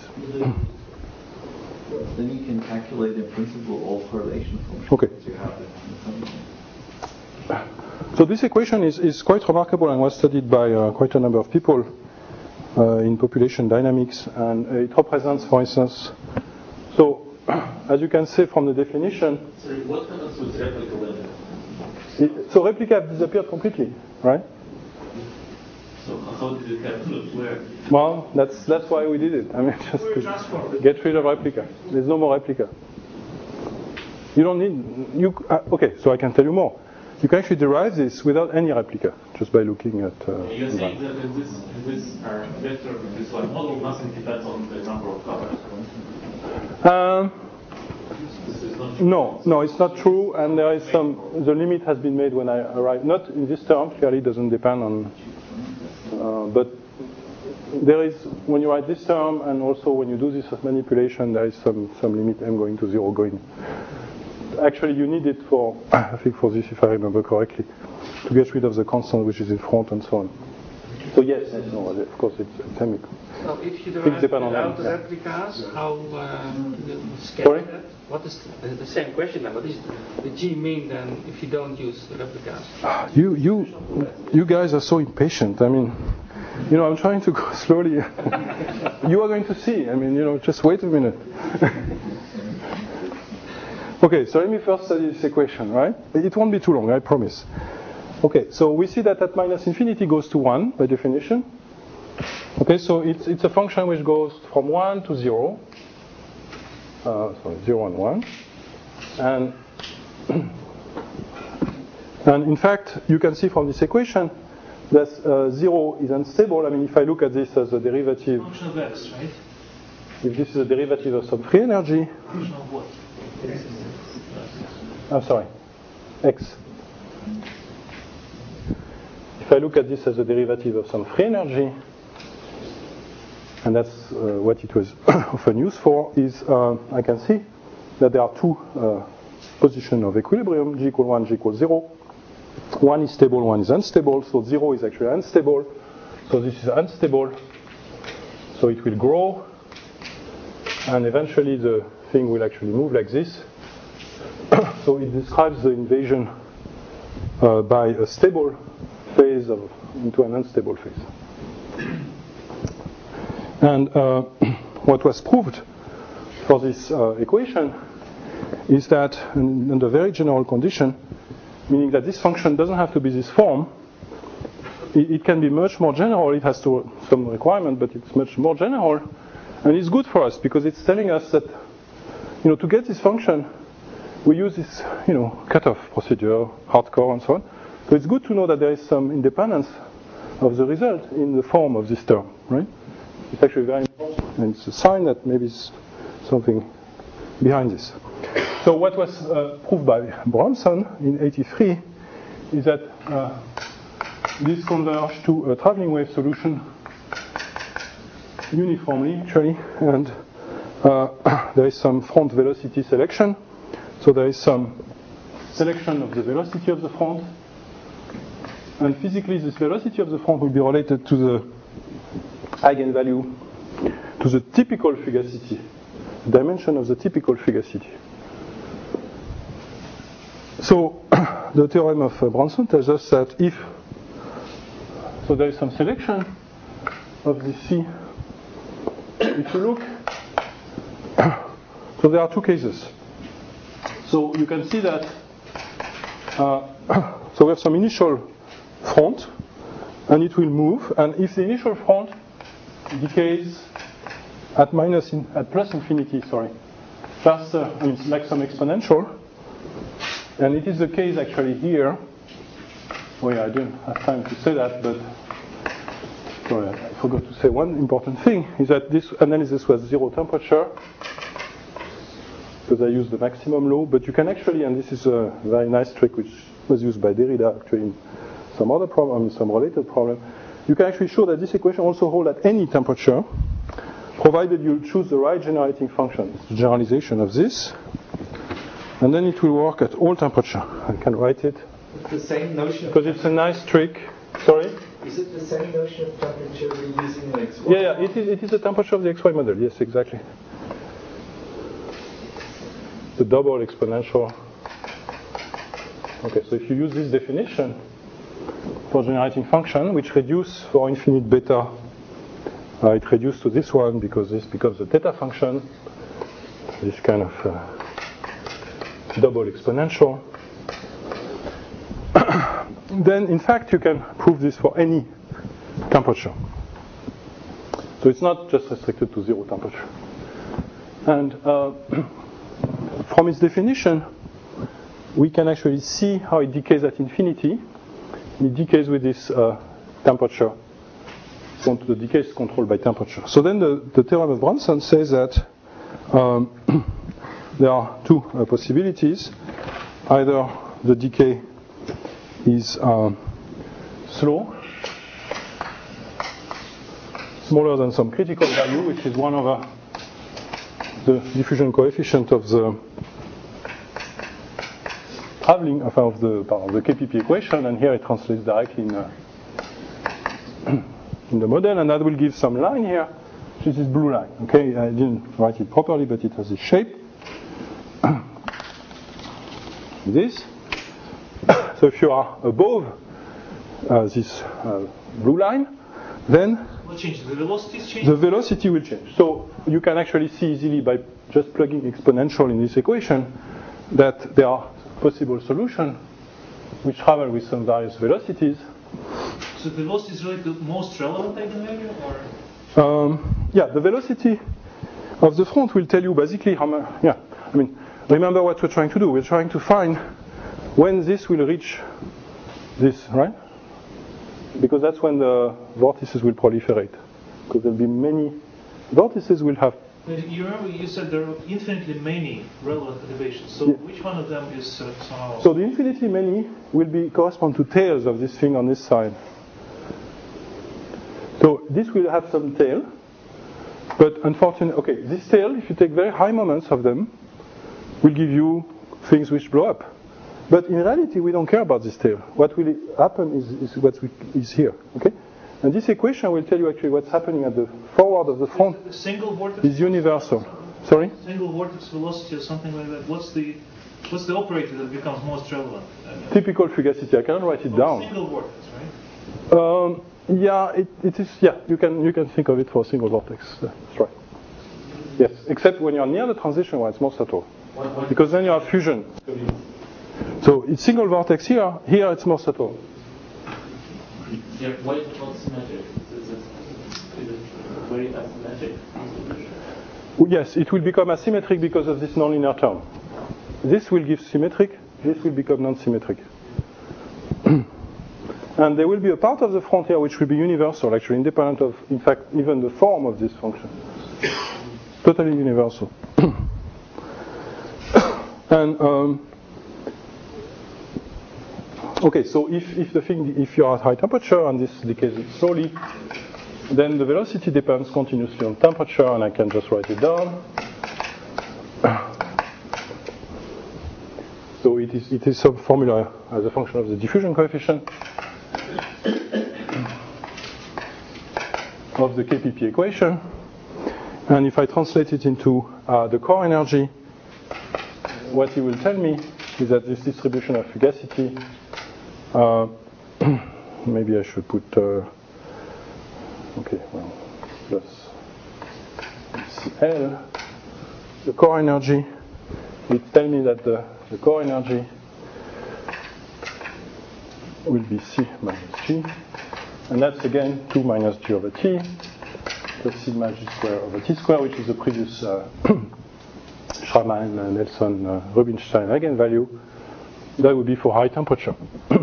Then you can calculate in principle all correlation functions. Okay. You have it. So this equation is, is quite remarkable and was studied by uh, quite a number of people uh, in population dynamics, and uh, it represents, for instance, so as you can see from the definition. Sorry, what happens with replica limit? It, so replica have disappeared completely, right? So how did you calculate where? Well, that's that's why we did it. I mean, just to get rid of replica. There's no more replica. You don't need you. Uh, okay, so I can tell you more. You can actually derive this without any replica, just by looking at. Uh, You're saying that in this in this uh, vector, in this like model, nothing depends on the number of colors. Um, no, no, it's not true, and there is some. The limit has been made when I arrive. Not in this term. Clearly, doesn't depend on. Uh, but there is when you write this term, and also when you do this manipulation, there is some some limit m going to zero going. Actually, you need it for, I think for this, if I remember correctly, to get rid of the constant which is in front and so on. So yes, no, of course it's semic. So if you Things derive depend on without them, the yeah. replicas, how uh, you scale Sorry? that? What is the, the same question then? What is the G mean then if you don't use the replicas? You, you, you guys are so impatient. I mean, you know, I'm trying to go slowly. You are going to see. I mean, you know, just wait a minute. Okay, so let me first study this equation, right? It won't be too long, I promise. Okay, so we see that at minus infinity goes to one by definition. Okay, so it's it's a function which goes from one to zero. Uh, sorry, zero and one, and and in fact you can see from this equation that uh, zero is unstable. I mean, if I look at this as a derivative, function of x, right? If this is a derivative of some free energy, Function of what? I'm sorry, x. If I look at this as a derivative of some free energy, and that's uh, what it was often used for, is uh, I can see that there are two uh, positions of equilibrium, g equals one, g equals zero. One is stable, one is unstable, so zero is actually unstable. So this is unstable, so it will grow, and eventually the thing will actually move like this. So it describes the invasion uh, by a stable phase of, into an unstable phase. And uh, what was proved for this uh, equation is that under very general condition, meaning that this function doesn't have to be this form, it, it can be much more general. It has to, some requirement, but it's much more general. And it's good for us because it's telling us that, you know, to get this function, we use this, you know, cutoff procedure, hardcore and so on. So it's good to know that there is some independence of the result in the form of this term, right? It's actually very important, and it's a sign that maybe it's something behind this. So what was uh, proved by Bronson in eighty-three is that uh, this converged to a traveling wave solution uniformly, actually, and uh, there is some front velocity selection. So there is some selection of the velocity of the front, and physically this velocity of the front will be related to the eigenvalue, to the typical fugacity, the dimension of the typical fugacity. So the theorem of uh, Bronson tells us that if, so there is some selection of the C. If you look, so there are two cases. So you can see that, uh, so we have some initial front, and it will move, and if the initial front decays at minus, in, at plus infinity, sorry, faster, I mean, like some exponential, and it is the case actually here. Oh yeah, I didn't have time to say that, but sorry, I forgot to say one important thing, is that this analysis was zero temperature, because I used the maximum law, but you can actually, and this is a very nice trick which was used by Derrida actually in some other problem, some related problem, you can actually show that this equation also holds at any temperature, provided you choose the right generating function. It's the generalization of this, and then it will work at all temperature. I can write it. It's the same notion. Because it's a nice trick. Sorry? Is it the same notion of temperature we're using like X Y? Yeah, yeah, it is, it is the temperature of the X Y model. Yes, exactly. The double exponential. Okay, so if you use this definition for generating function, which reduce for infinite beta, uh, it reduces to this one because this becomes a theta function, this kind of uh, double exponential. Then, in fact, you can prove this for any temperature. So it's not just restricted to zero temperature. And uh, from its definition, we can actually see how it decays at infinity. It decays with this uh, temperature. So the decay is controlled by temperature. So then the, the theorem of Bronson says that um, there are two uh, possibilities. Either the decay is uh, slow, smaller than some critical value, which is one over the diffusion coefficient of the traveling of the, of the K P P equation, and here it translates directly in, uh, in the model, and that will give some line here, which is this blue line. Okay, I didn't write it properly, but it has this shape. This. So if you are above uh, this uh, blue line, then what changes? The velocity change? The velocity will change. So you can actually see easily by just plugging exponential in this equation that there are possible solutions which travel with some various velocities. So the velocity is really the most relevant eigenvalue, or? Um, yeah, the velocity of the front will tell you basically how much. Yeah, I mean, remember what we're trying to do. We're trying to find when this will reach this, right? Because that's when the vortices will proliferate. Because there'll be many vortices will have. You remember you said there are infinitely many relevant activations. So Yeah. which one of them is uh, somehow? So the infinitely many will be correspond to tails of this thing on this side. So this will have some tail, but unfortunately, okay, this tail, if you take very high moments of them, will give you things which blow up. But in reality, we don't care about this tail. What will happen is, is what we, is here, okay? And this equation will tell you actually what's happening at the forward of the front is single vortex is universal. Sorry? Single vortex velocity or something like that. What's the what's the operator that becomes most relevant? Uh, Typical fugacity. I cannot write it oh, down. Single vortex, right? Um, yeah, it, it is. Yeah, you can you can think of it for a single vortex. That's right. Yes, except when you're near the transition where it's more subtle, because then you have fusion. So it's single vortex here. Here it's more subtle. Yeah, why is it not symmetric? Is it, is it very asymmetric? Yes, it will become asymmetric because of this nonlinear term. This will give symmetric. This will become non-symmetric. And there will be a part of the front here which will be universal, actually independent of, in fact, even the form of this function. Totally universal. And um, okay, so if, if the thing, if you are at high temperature and this decays slowly, then the velocity depends continuously on temperature, and I can just write it down. So it is it is some formula as a function of the diffusion coefficient of the K P P equation, and if I translate it into uh, the core energy, what he will tell me is that this distribution of fugacity. Uh, maybe I should put. Uh, okay, well, plus C L. The core energy. It tells me that the, the core energy will be C minus G, and that's again two minus G over T plus sigma G square over T square, which is the previous uh, Schramm, uh, Nelson, uh, Rubinstein eigenvalue. That would be for high temperature.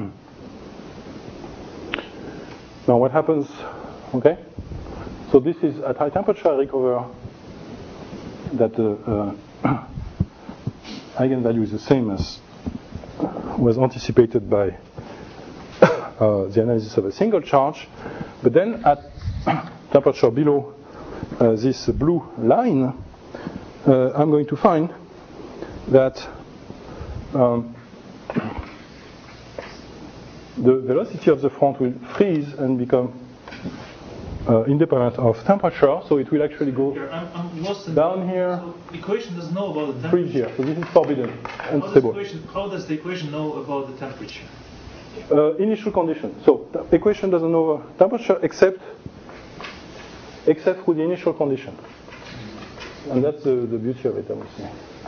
Now what happens, okay? So this is at high temperature, I recover that the uh, eigenvalue is the same as was anticipated by uh, the analysis of a single charge. But then at temperature below uh, this blue line, uh, I'm going to find that um, the velocity of the front will freeze and become uh, independent of temperature, so it will actually go here, I'm, I'm lost in down here, so the equation doesn't know about the temperature. freeze here. So this is forbidden, How does, unstable. the equation, how does the equation know about the temperature? Uh, initial condition. So the equation doesn't know temperature except except for the initial condition, and that's the, the beauty of it, I would say.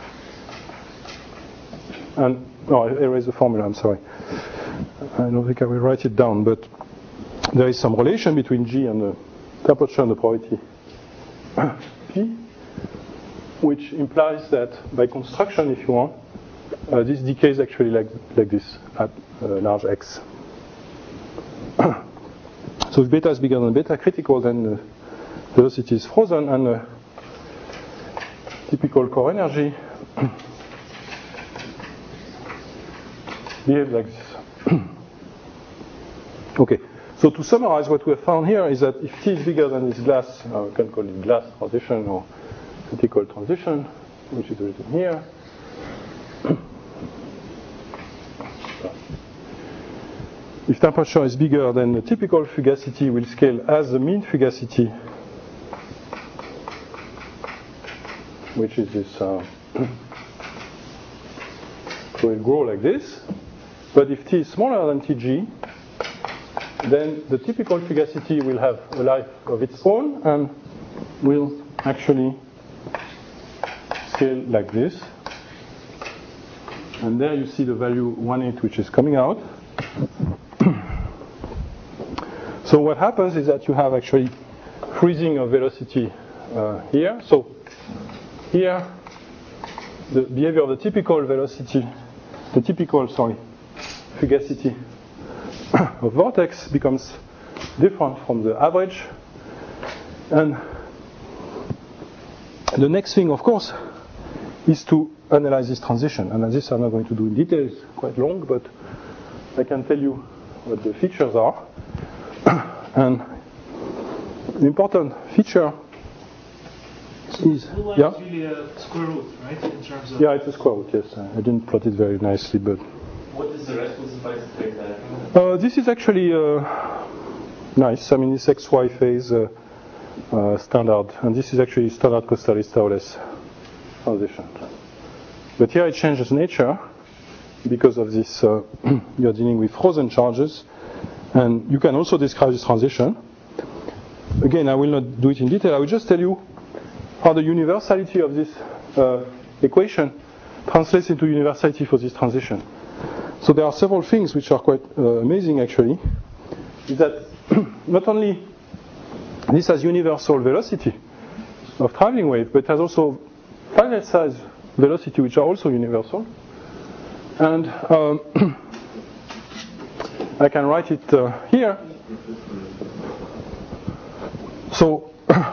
And no, I erased the formula. I'm sorry. I don't think I will write it down, but there is some relation between G and the temperature and the probability P, which implies that by construction, if you want, uh, this decays actually like like this at uh, large X. So if beta is bigger than beta critical, then the velocity is frozen, and the typical core energy behaves like this. Okay, so to summarize, what we have found here is that if T is bigger than this glass, uh, we can call it glass transition or critical transition, which is written here. If temperature is bigger, then the typical fugacity will scale as the mean fugacity, which is this, uh, so it will grow like this. But if T is smaller than T G, then the typical fugacity will have a life of its own and will actually scale like this. And there you see the value one eight, which is coming out. So what happens is that you have actually freezing of velocity uh, here. So here, the behavior of the typical velocity, the typical, sorry, fugacity of vortex becomes different from the average. And the next thing, of course, is to analyze this transition. And this I'm not going to do in detail, it's quite long, but I can tell you what the features are. And the important feature is, blue line yeah? is really a square root, right? In terms of Yeah, it's a square root, yes. I didn't plot it very nicely, but... What is the rest of the spice to take that? Uh, this is actually uh, nice. I mean, this X Y phase uh, uh, standard, and this is actually standard Kosterlitz-Thouless transition. But here it changes nature because of this. Uh, you're dealing with frozen charges, and you can also describe this transition. Again, I will not do it in detail. I will just tell you how the universality of this uh, equation translates into universality for this transition. So there are several things which are quite uh, amazing, actually. Is that not only this has universal velocity of traveling wave, but it has also finite size velocity, which are also universal. And um, I can write it uh, here. So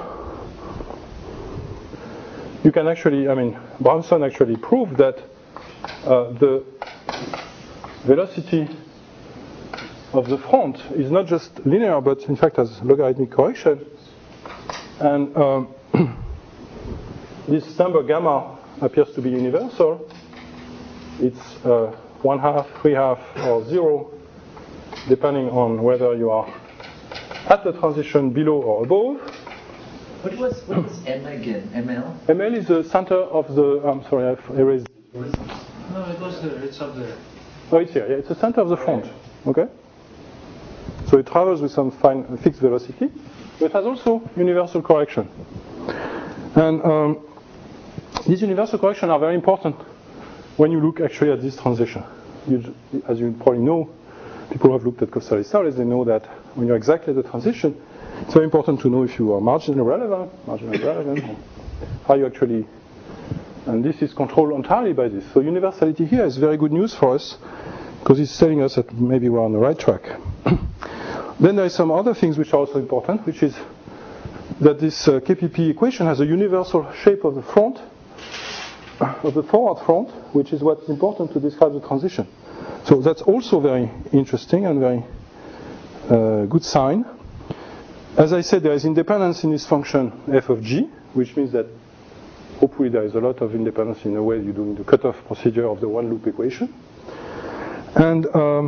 you can actually, I mean, Bramson actually proved that uh, the velocity of the front is not just linear, but in fact has logarithmic correction. And um, this number gamma appears to be universal. It's uh, one half, three half, or zero, depending on whether you are at the transition below or above. What was what was M again? M L? M L is the center of the. I'm sorry, I've erased. no, it was there. It's up there. Oh, it's here. Yeah, it's the center of the front. Okay. So it travels with some fine uh, fixed velocity, but it has also universal correction. And um, these universal corrections are very important when you look actually at this transition. You, as you probably know, people who have looked at Kosterlitz-Thouless, they know that when you're exactly at the transition, it's very important to know if you are marginally relevant, marginally relevant, or how you actually. And this is controlled entirely by this. So universality here is very good news for us, because it's telling us that maybe we're on the right track. Then there are some other things which are also important, which is that this uh, K P P equation has a universal shape of the front, of the forward front, which is what's important to describe the transition. So that's also very interesting and very uh, good sign. As I said, there is independence in this function f of g, which means that hopefully there is a lot of independence in the way you're doing the cutoff procedure of the one loop equation. And, um,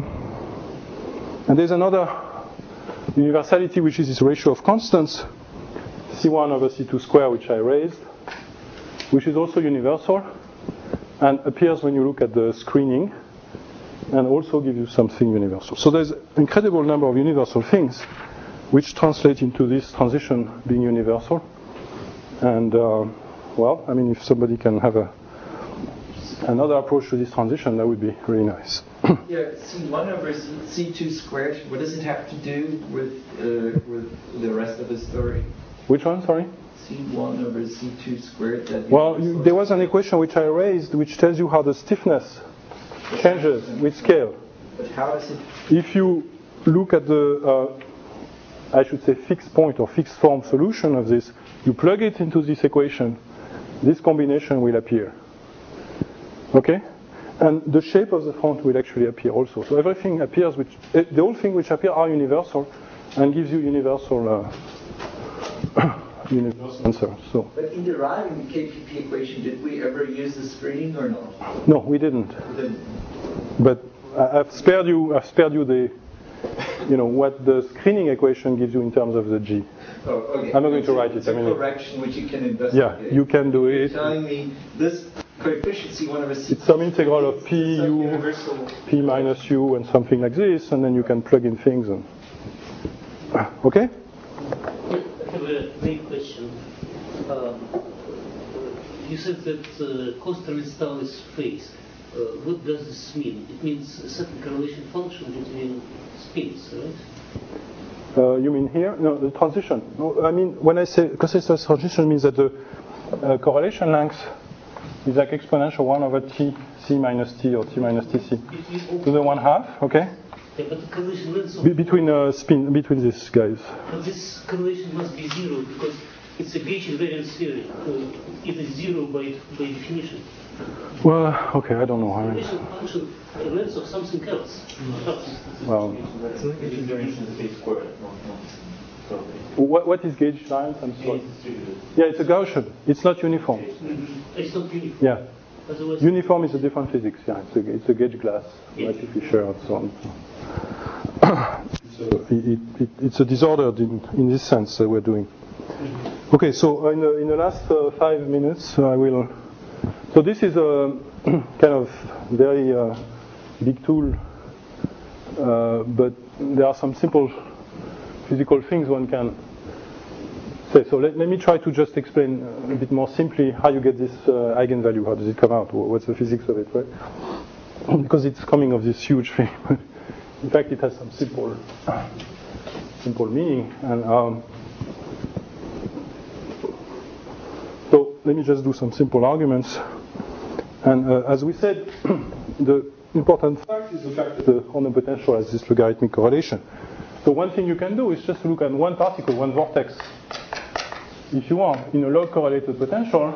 and there's another universality, which is this ratio of constants, C one over C two squared, which I raised, which is also universal and appears when you look at the screening and also gives you something universal. So there's an incredible number of universal things which translate into this transition being universal. And, uh, well, I mean, if somebody can have a another approach to this transition, that would be really nice. Yeah, C one over C two squared, what does it have to do with, uh, with the rest of the story? Which one, sorry? C one over C two squared. That well, you, there was an equation which I raised which tells you how the stiffness changes with scale. But how does it... If you look at the, uh, I should say, fixed point or fixed form solution of this, you plug it into this equation, this combination will appear. Okay? And the shape of the front will actually appear also. So everything appears, which uh, the whole thing which appear are universal and gives you universal uh, universal answer. So. But in deriving the K P P equation, did we ever use the screening or not? No, we didn't. We didn't. But I've spared you. I've spared you the, you know, what the screening equation gives you in terms of the G. Oh, okay. I'm not going it's to a, write it. It's I a mean, correction which you can investigate. Yeah, you can do it. You're telling me this coefficient C one over C two. It's some integral of P U, P minus U, and something like this, and then you can plug in things. And okay. I have a main question. Uh, you said that uh, Kosterlitz-Thouless phase. Uh, what does this mean? It means a certain correlation function between spins, right? Uh, you mean here? No, the transition. No, I mean, when I say cosine transition, means that the uh, correlation length is like exponential one over t, c minus t, or t minus tc to the one half, okay? Yeah, but the correlation length Be- between uh, spin, between these guys. But this correlation must be zero because it's a gauge invariance theory. Uh, it is zero by by definition. Well, okay, I don't know. I mean, Correlation function uh, length of something else. well, It's an integration of the square, not, not totally. what, what is gauge length? I'm sorry. It's distributed. Yeah, it's a Gaussian. It's not uniform. Mm-hmm. It's not uniform. Yeah. Otherwise, Uniform is a different physics. Yeah, it's a, it's a gauge glass, like Fisher and so on. So it, it, it, it's a disordered in, in this sense that we're doing. Okay, so in the, in the last uh, five minutes, uh, I will. So this is a kind of very uh, big tool, uh, but there are some simple physical things one can say. So let, let me try to just explain a bit more simply how you get this uh, eigenvalue. How does it come out? What's the physics of it, right? Because it's coming of this huge thing. In fact, it has some simple, simple meaning. And um, so let me just do some simple arguments. And uh, as we said, the important fact is the fact that the Horner potential has this logarithmic correlation. So one thing you can do is just to look at one particle, one vortex, if you want, in a log correlated potential,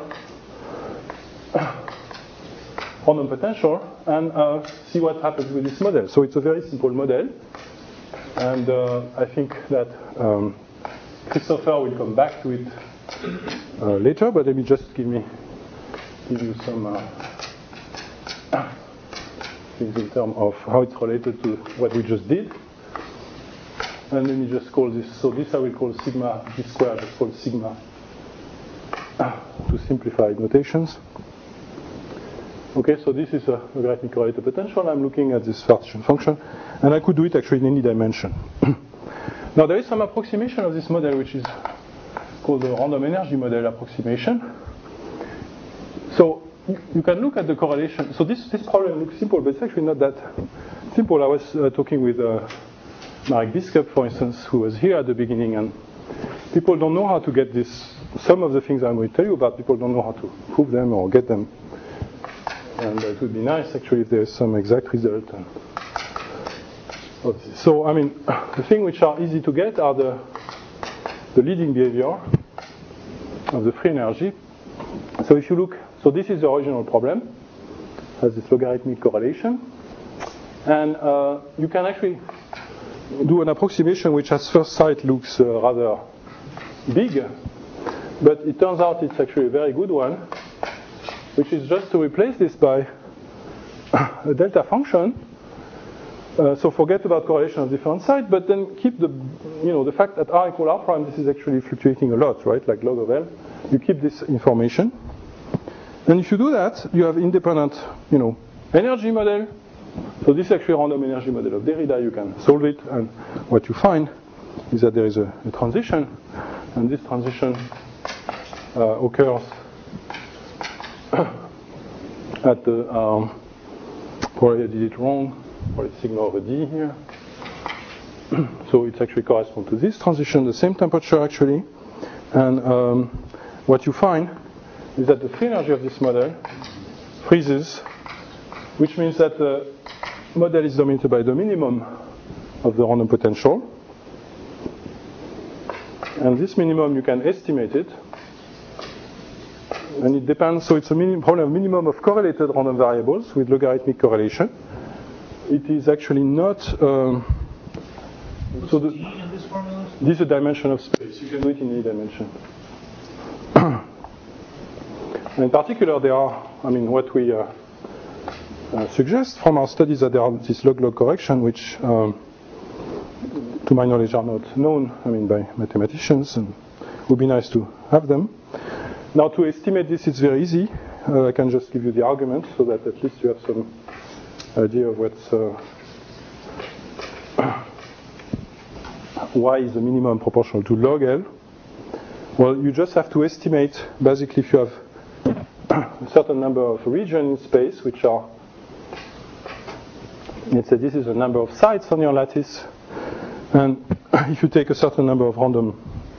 Horner potential, and uh, see what happens with this model. So it's a very simple model, and uh, I think that um, Christopher will come back to it uh, later. But let me just give me give you some uh, things in terms of how it's related to what we just did. And let me just call this. So this I will call sigma. This square is called sigma to simplify notations. Okay, so this is a logarithmic correlated potential. I'm looking at this partition function, and I could do it actually in any dimension. Now there is some approximation of this model, which is called the random energy model approximation. So you can look at the correlation. So this, this problem looks simple, but it's actually not that simple. I was uh, talking with uh, Marek Biskup, for instance, who was here at the beginning, and people don't know how to get this. Some of the things I'm going to tell you about, people don't know how to prove them or get them. And it would be nice, actually, if there's some exact result. And so, I mean, the things which are easy to get are the, the leading behavior of the free energy. So if you look, so this is the original problem, has this logarithmic correlation. And uh, you can actually do an approximation which at first sight looks uh, rather big, but it turns out it's actually a very good one, which is just to replace this by a delta function. Uh, so forget about correlation of different sides, but then keep the, you know, the fact that r equal r prime, this is actually fluctuating a lot, right? Like log of L. You keep this information. And if you do that, you have independent, you know, energy model. So this is actually a random energy model of Derrida. You can solve it, and what you find is that there is a, a transition, and this transition uh, occurs at the, um, probably I did it wrong, probably sigma over D here. So it actually corresponds to this transition, the same temperature actually. And um, what you find is that the free energy of this model freezes, which means that the model is dominated by the minimum of the random potential. And this minimum, you can estimate it. And it depends, so it's a minim, probably a minimum of correlated random variables with logarithmic correlation. It is actually not. Um, What's so the, D in this formula? This is a dimension of space. You can do it in any dimension. In particular, there are, I mean, what we uh, uh, suggest from our studies that there are this log-log correction, which, um, to my knowledge, are not known, I mean, by mathematicians, and it would be nice to have them. Now, to estimate this, it's very easy. Uh, I can just give you the argument so that at least you have some idea of what's uh, y is the minimum proportional to log L. Well, you just have to estimate, basically, if you have a certain number of regions in space, which are, let's say this is a number of sites on your lattice, and if you take a certain number of random,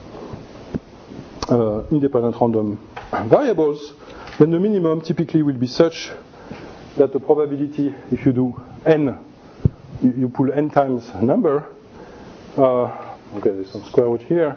uh, independent random variables, then the minimum typically will be such that the probability, if you do n, you, you pull n times a number, uh, okay, there's some square root here,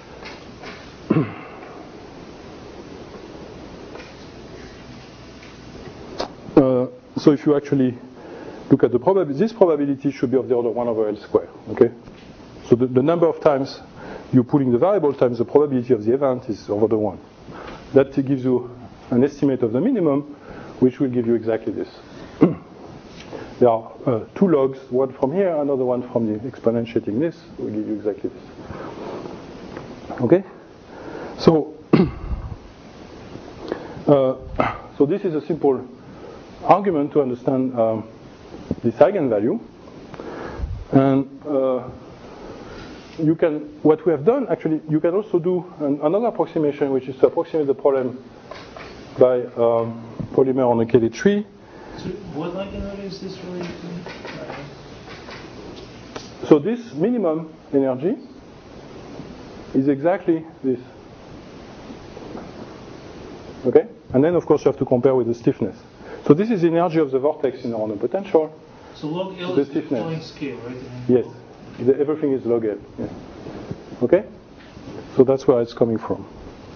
uh, so if you actually look at the probability, this probability should be of the order one over L squared, okay? So the, the number of times you're pulling the variable times the probability of the event is over the one. That gives you an estimate of the minimum, which will give you exactly this. There are uh, two logs, one from here, another one from the exponentiating this, will give you exactly this. Okay? So, uh, so this is a simple argument to understand um, this eigenvalue. And uh, you can, what we have done, actually, you can also do an, another approximation, which is to approximate the problem by um, polymer on a Cayley tree. So what eigenvalue is this related to? So this minimum energy is exactly this. Okay? And then, of course, you have to compare with the stiffness. So this is the energy of the vortex in the random potential. So log L the is the stiffness. Planck scale, right? Yes. The, everything is log L. Yeah. Okay? So that's where it's coming from.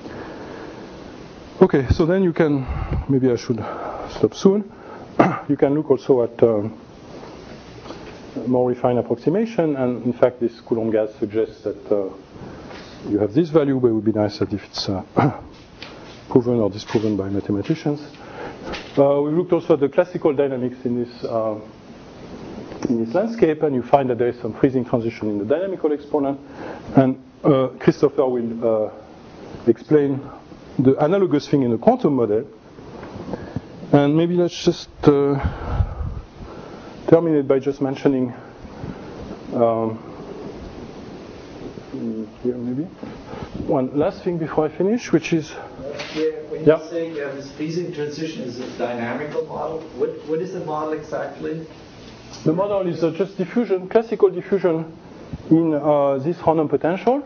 Okay, so then you can, maybe I should stop soon. You can look also at um, more refined approximation, and in fact this Coulomb gas suggests that uh, you have this value, but it would be nice that if it's uh, proven or disproven by mathematicians. Uh, we looked also at the classical dynamics in this uh, in this landscape, and you find that there is some freezing transition in the dynamical exponent, and uh, Christopher will uh, explain the analogous thing in the quantum model. And maybe let's just uh, terminate by just mentioning um, here maybe one last thing before I finish, which is yeah, when you yeah. say uh, this freezing transition is a dynamical model, what what is the model exactly? The model is uh, just diffusion, classical diffusion in uh, this random potential.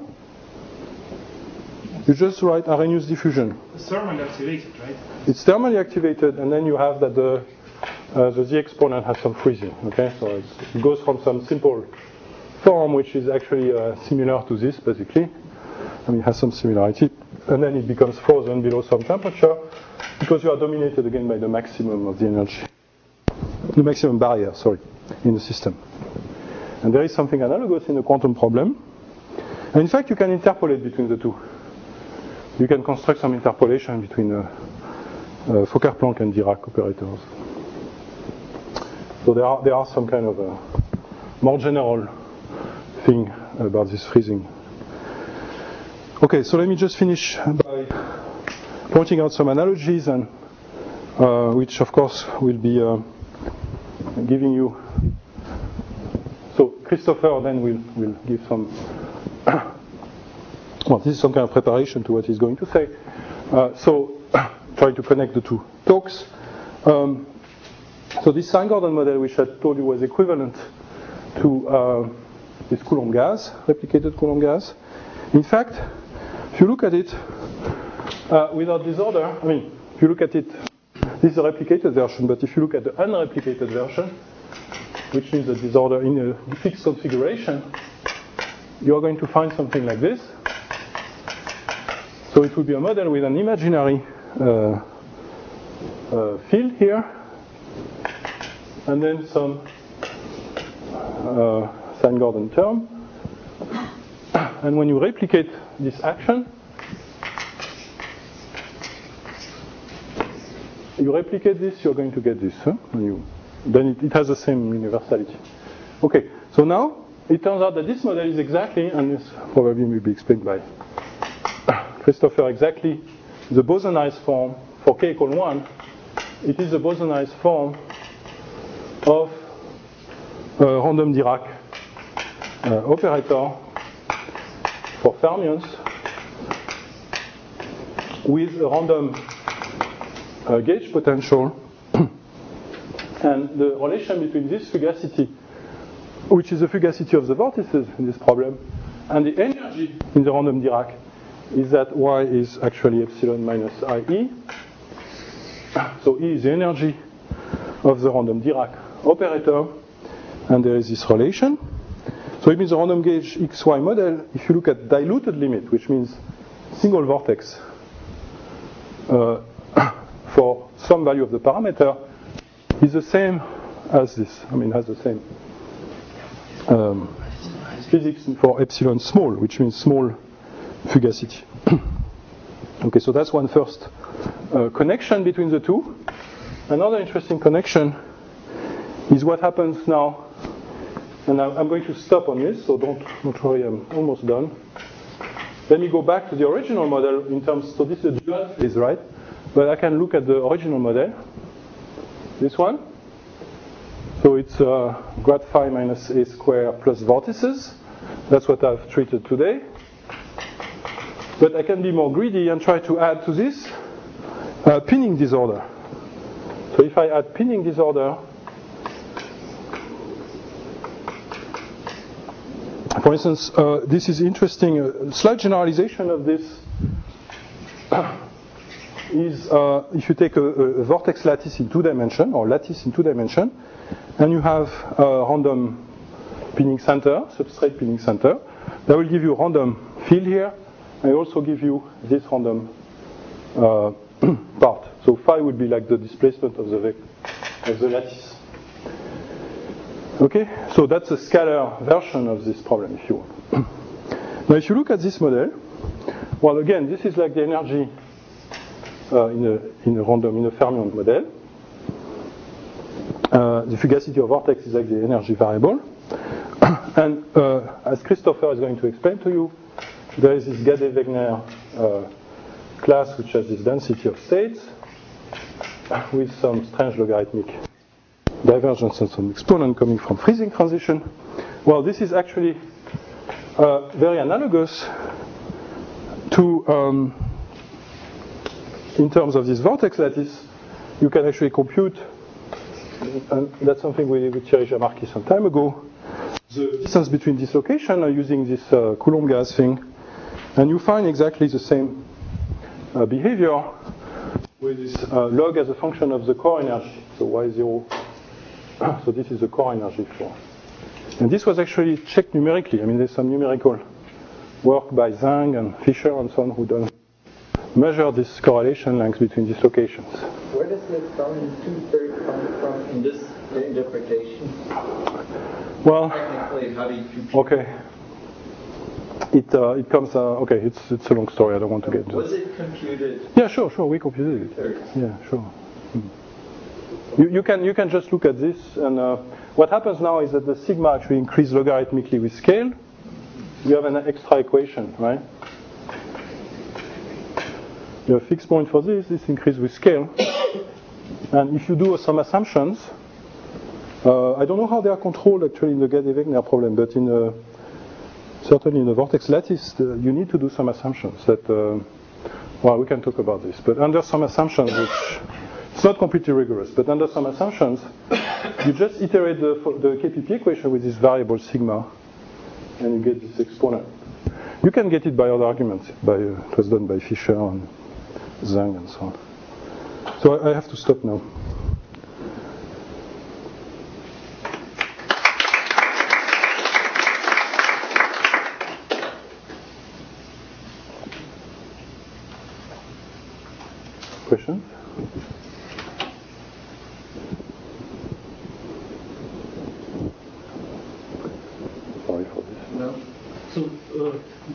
You just write Arrhenius diffusion. It's thermally activated, right? It's thermally activated, and then you have that the uh, the z exponent has some freezing. Okay, so it's, it goes from some simple form, which is actually uh, similar to this, basically. I mean, it has some similarity, and then it becomes frozen below some temperature because you are dominated again by the maximum of the energy, the maximum barrier, sorry, in the system. And there is something analogous in the quantum problem. And in fact, you can interpolate between the two. You can construct some interpolation between uh, uh, Fokker-Planck and Dirac operators. So there are there are some kind of uh, more general thing about this freezing. Okay, so let me just finish by pointing out some analogies, and uh, which of course will be uh, giving you. So Christopher then will will give some. Well, this is some kind of preparation to what he's going to say. Uh, so, try to connect the two talks. Um, so this Sine-Gordon model, which I told you was equivalent to uh, this Coulomb gas, replicated Coulomb gas. In fact, if you look at it uh, without disorder, I mean, if you look at it, this is a replicated version, but if you look at the unreplicated version, which means a disorder in a fixed configuration, you are going to find something like this. So it would be a model with an imaginary uh, uh, field here, and then some uh, Sine-Gordon term. And when you replicate this action, you replicate this, you're going to get this. Huh? And you, then it, it has the same universality. Okay, so now it turns out that this model is exactly, and this probably will be explained by Christopher, exactly the bosonized form for k equal one. It is the bosonized form of a random Dirac uh, operator for fermions with a random uh, gauge potential, and the relation between this fugacity, which is the fugacity of the vortices in this problem, And the energy in the random Dirac is that Y is actually epsilon minus I E. So E is the energy of the random Dirac operator, and there is this relation. So it means the random gauge X Y model, if you look at diluted limit, which means single vortex uh, for some value of the parameter, is the same as this. I mean, has the same um, physics for epsilon small, which means small fugacity. Okay, so that's one first uh, connection between the two. Another interesting connection is what happens now, and I'm going to stop on this, so don't, don't worry, I'm almost done. Let me go back to the original model in terms, so this is a dual phase, right? But I can look at the original model, this one. So it's uh, grad phi minus a squared plus vortices. That's what I've treated today. But I can be more greedy and try to add to this uh, pinning disorder. So if I add pinning disorder, for instance, uh, this is interesting. A slight generalization of this is uh, if you take a, a vortex lattice in two dimension, or lattice in two dimension, and you have a random pinning center, substrate pinning center, that will give you a random field here, and also give you this random uh, part. So phi would be like the displacement of the vector, of the lattice. Okay, so that's a scalar version of this problem, if you want. Now, if you look at this model, well, again, this is like the energy uh, in a in a random in a fermion model. Uh, the fugacity of vortex is like the energy variable, and uh, as Christopher is going to explain to you, there is this Gade-Wegner uh, class which has this density of states with some strange logarithmic divergence and some exponent coming from freezing transition. Well, this is actually uh, very analogous to, um, in terms of this vortex lattice, you can actually compute, and that's something we did with Thierry Jamarki some time ago, the distance between dislocation uh, using this uh, Coulomb gas thing, and you find exactly the same uh, behavior with this uh, log as a function of the core energy, so Y zero. So this is the core energy for. And this was actually checked numerically. I mean, there's some numerical work by Zhang and Fischer and so on who done measure this correlation length between dislocations. Where does this Darwin two-thirds come from in this interpretation? Well, technically, how do you compute? Okay. It uh, it comes. Uh, okay, it's it's a long story. I don't want to get into it. Was it computed? Yeah, sure, sure. We computed it. Yeah, sure. Hmm. You, you can you can just look at this, and uh, what happens now is that the sigma actually increases logarithmically with scale. You have an extra equation, right? You have a fixed point for this. This increases with scale, and if you do some assumptions, uh, I don't know how they are controlled actually in the Gade-Wegner problem, but in a, certainly in the vortex lattice, uh, you need to do some assumptions that. Uh, well, we can talk about this, but under some assumptions which. It's not completely rigorous, but under some assumptions, you just iterate the, the K P P equation with this variable sigma, and you get this exponent. You can get it by other arguments. By, uh, it was done by Fischer and Zhang and so on. So I, I have to stop now. Questions? So, uh,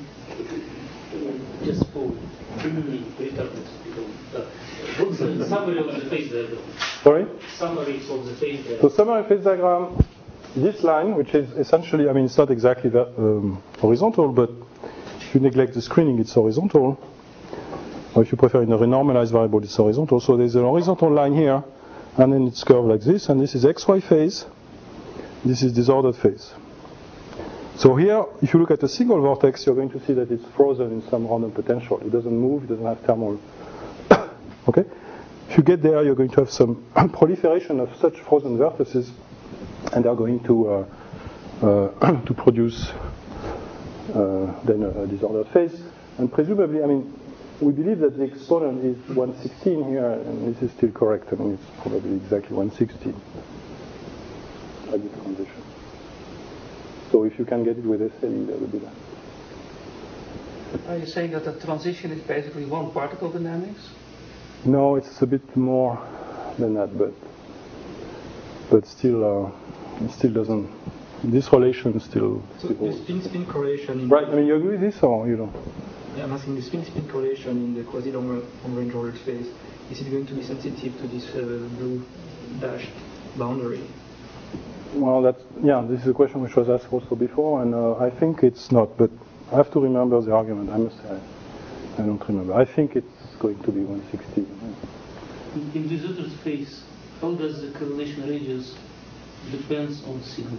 just for briefly returns, uh, what's the summary of the phase diagram? Sorry? Summary of the phase diagram. So summary phase diagram, this line, which is essentially, I mean, it's not exactly that, um, horizontal, but if you neglect the screening, it's horizontal. Or if you prefer in a renormalized variable, it's horizontal. So there's a horizontal line here, and then it's curved like this, and this is X Y phase. This is disordered phase. So here, if you look at a single vortex, you're going to see that it's frozen in some random potential. It doesn't move, it doesn't have thermal. Okay? If you get there, you're going to have some proliferation of such frozen vertices, and they're going to uh, uh, to produce uh, then a, a disordered phase. And presumably, I mean, we believe that the exponent is one sixteen here, and this is still correct. I mean, it's probably exactly one sixteen at this transition. So if you can get it with S L E, that would be nice. Are you saying that the transition is basically one particle dynamics? No, it's a bit more than that, but but still, uh, it still doesn't. This relation still. So the spin-spin correlation. In right. I mean, you agree with this, or you don't? Yeah, I'm asking the spin-spin correlation in the quasi-long-range ordered phase. Is it going to be sensitive to this uh, blue dashed boundary? Well, that's yeah. This is a question which was asked also before, and uh, I think it's not. But I have to remember the argument. I must say, I, I don't remember. I think it's going to be one sixty. In, in this other phase, how does the correlation radius depends on signal?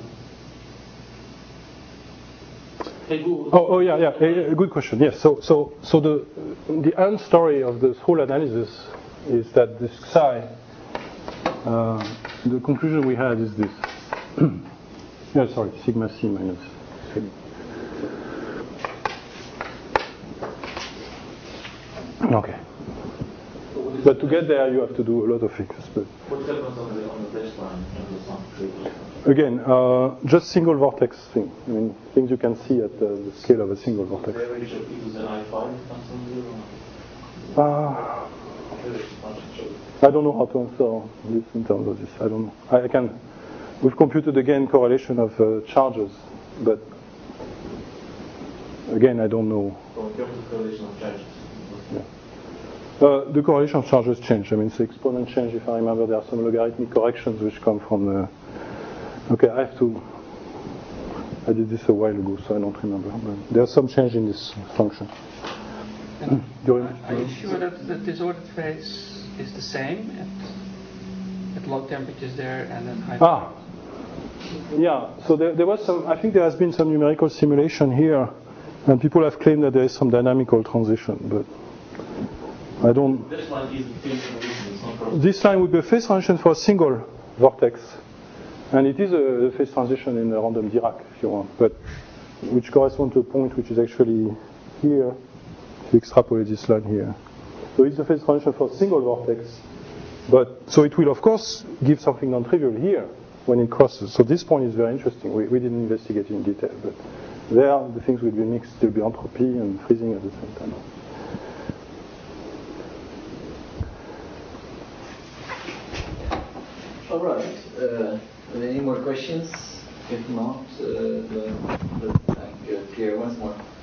Oh, oh yeah, yeah. A, a good question. Yes. So, so, so the the end story of this whole analysis is that this psi. Uh, the conclusion we had is this. Yeah, sorry, sigma c minus sigma. Okay. But to get there, you have to do a lot of things. But what happens on the on the dash line and the sun? Again, uh, just single vortex thing. I mean, things you can see at uh, the scale of a single vortex. The average of E to the I five comes from zero. Uh, I don't know how to answer this in terms of this. I don't know. I, I can. We've computed again correlation of uh, charges, but again, I don't know. So in terms of correlation of charges. Yeah. Uh, the correlation of charges change. I mean, the exponent change. If I remember, there are some logarithmic corrections which come from the. Okay, I have to. I did this a while ago, so I don't remember. But there's some change in this function. During, are you sure that the disordered phase is the same at, at low temperatures there and then high? Ah, yeah. So there, there was some. I think there has been some numerical simulation here, and people have claimed that there is some dynamical transition, but I don't. This line is the phase transition. This line would be a phase transition for a single vortex. And it is a phase transition in a random Dirac, if you want, but which corresponds to a point which is actually here, if you extrapolate this line here. So it's a phase transition for a single vortex, but so it will, of course, give something non-trivial here when it crosses. So this point is very interesting. We, we didn't investigate it in detail, but there the things will be mixed. There will be entropy and freezing at the same time. All right. Uh, Are there any more questions? If not, uh, let's thank uh, Pierre once more.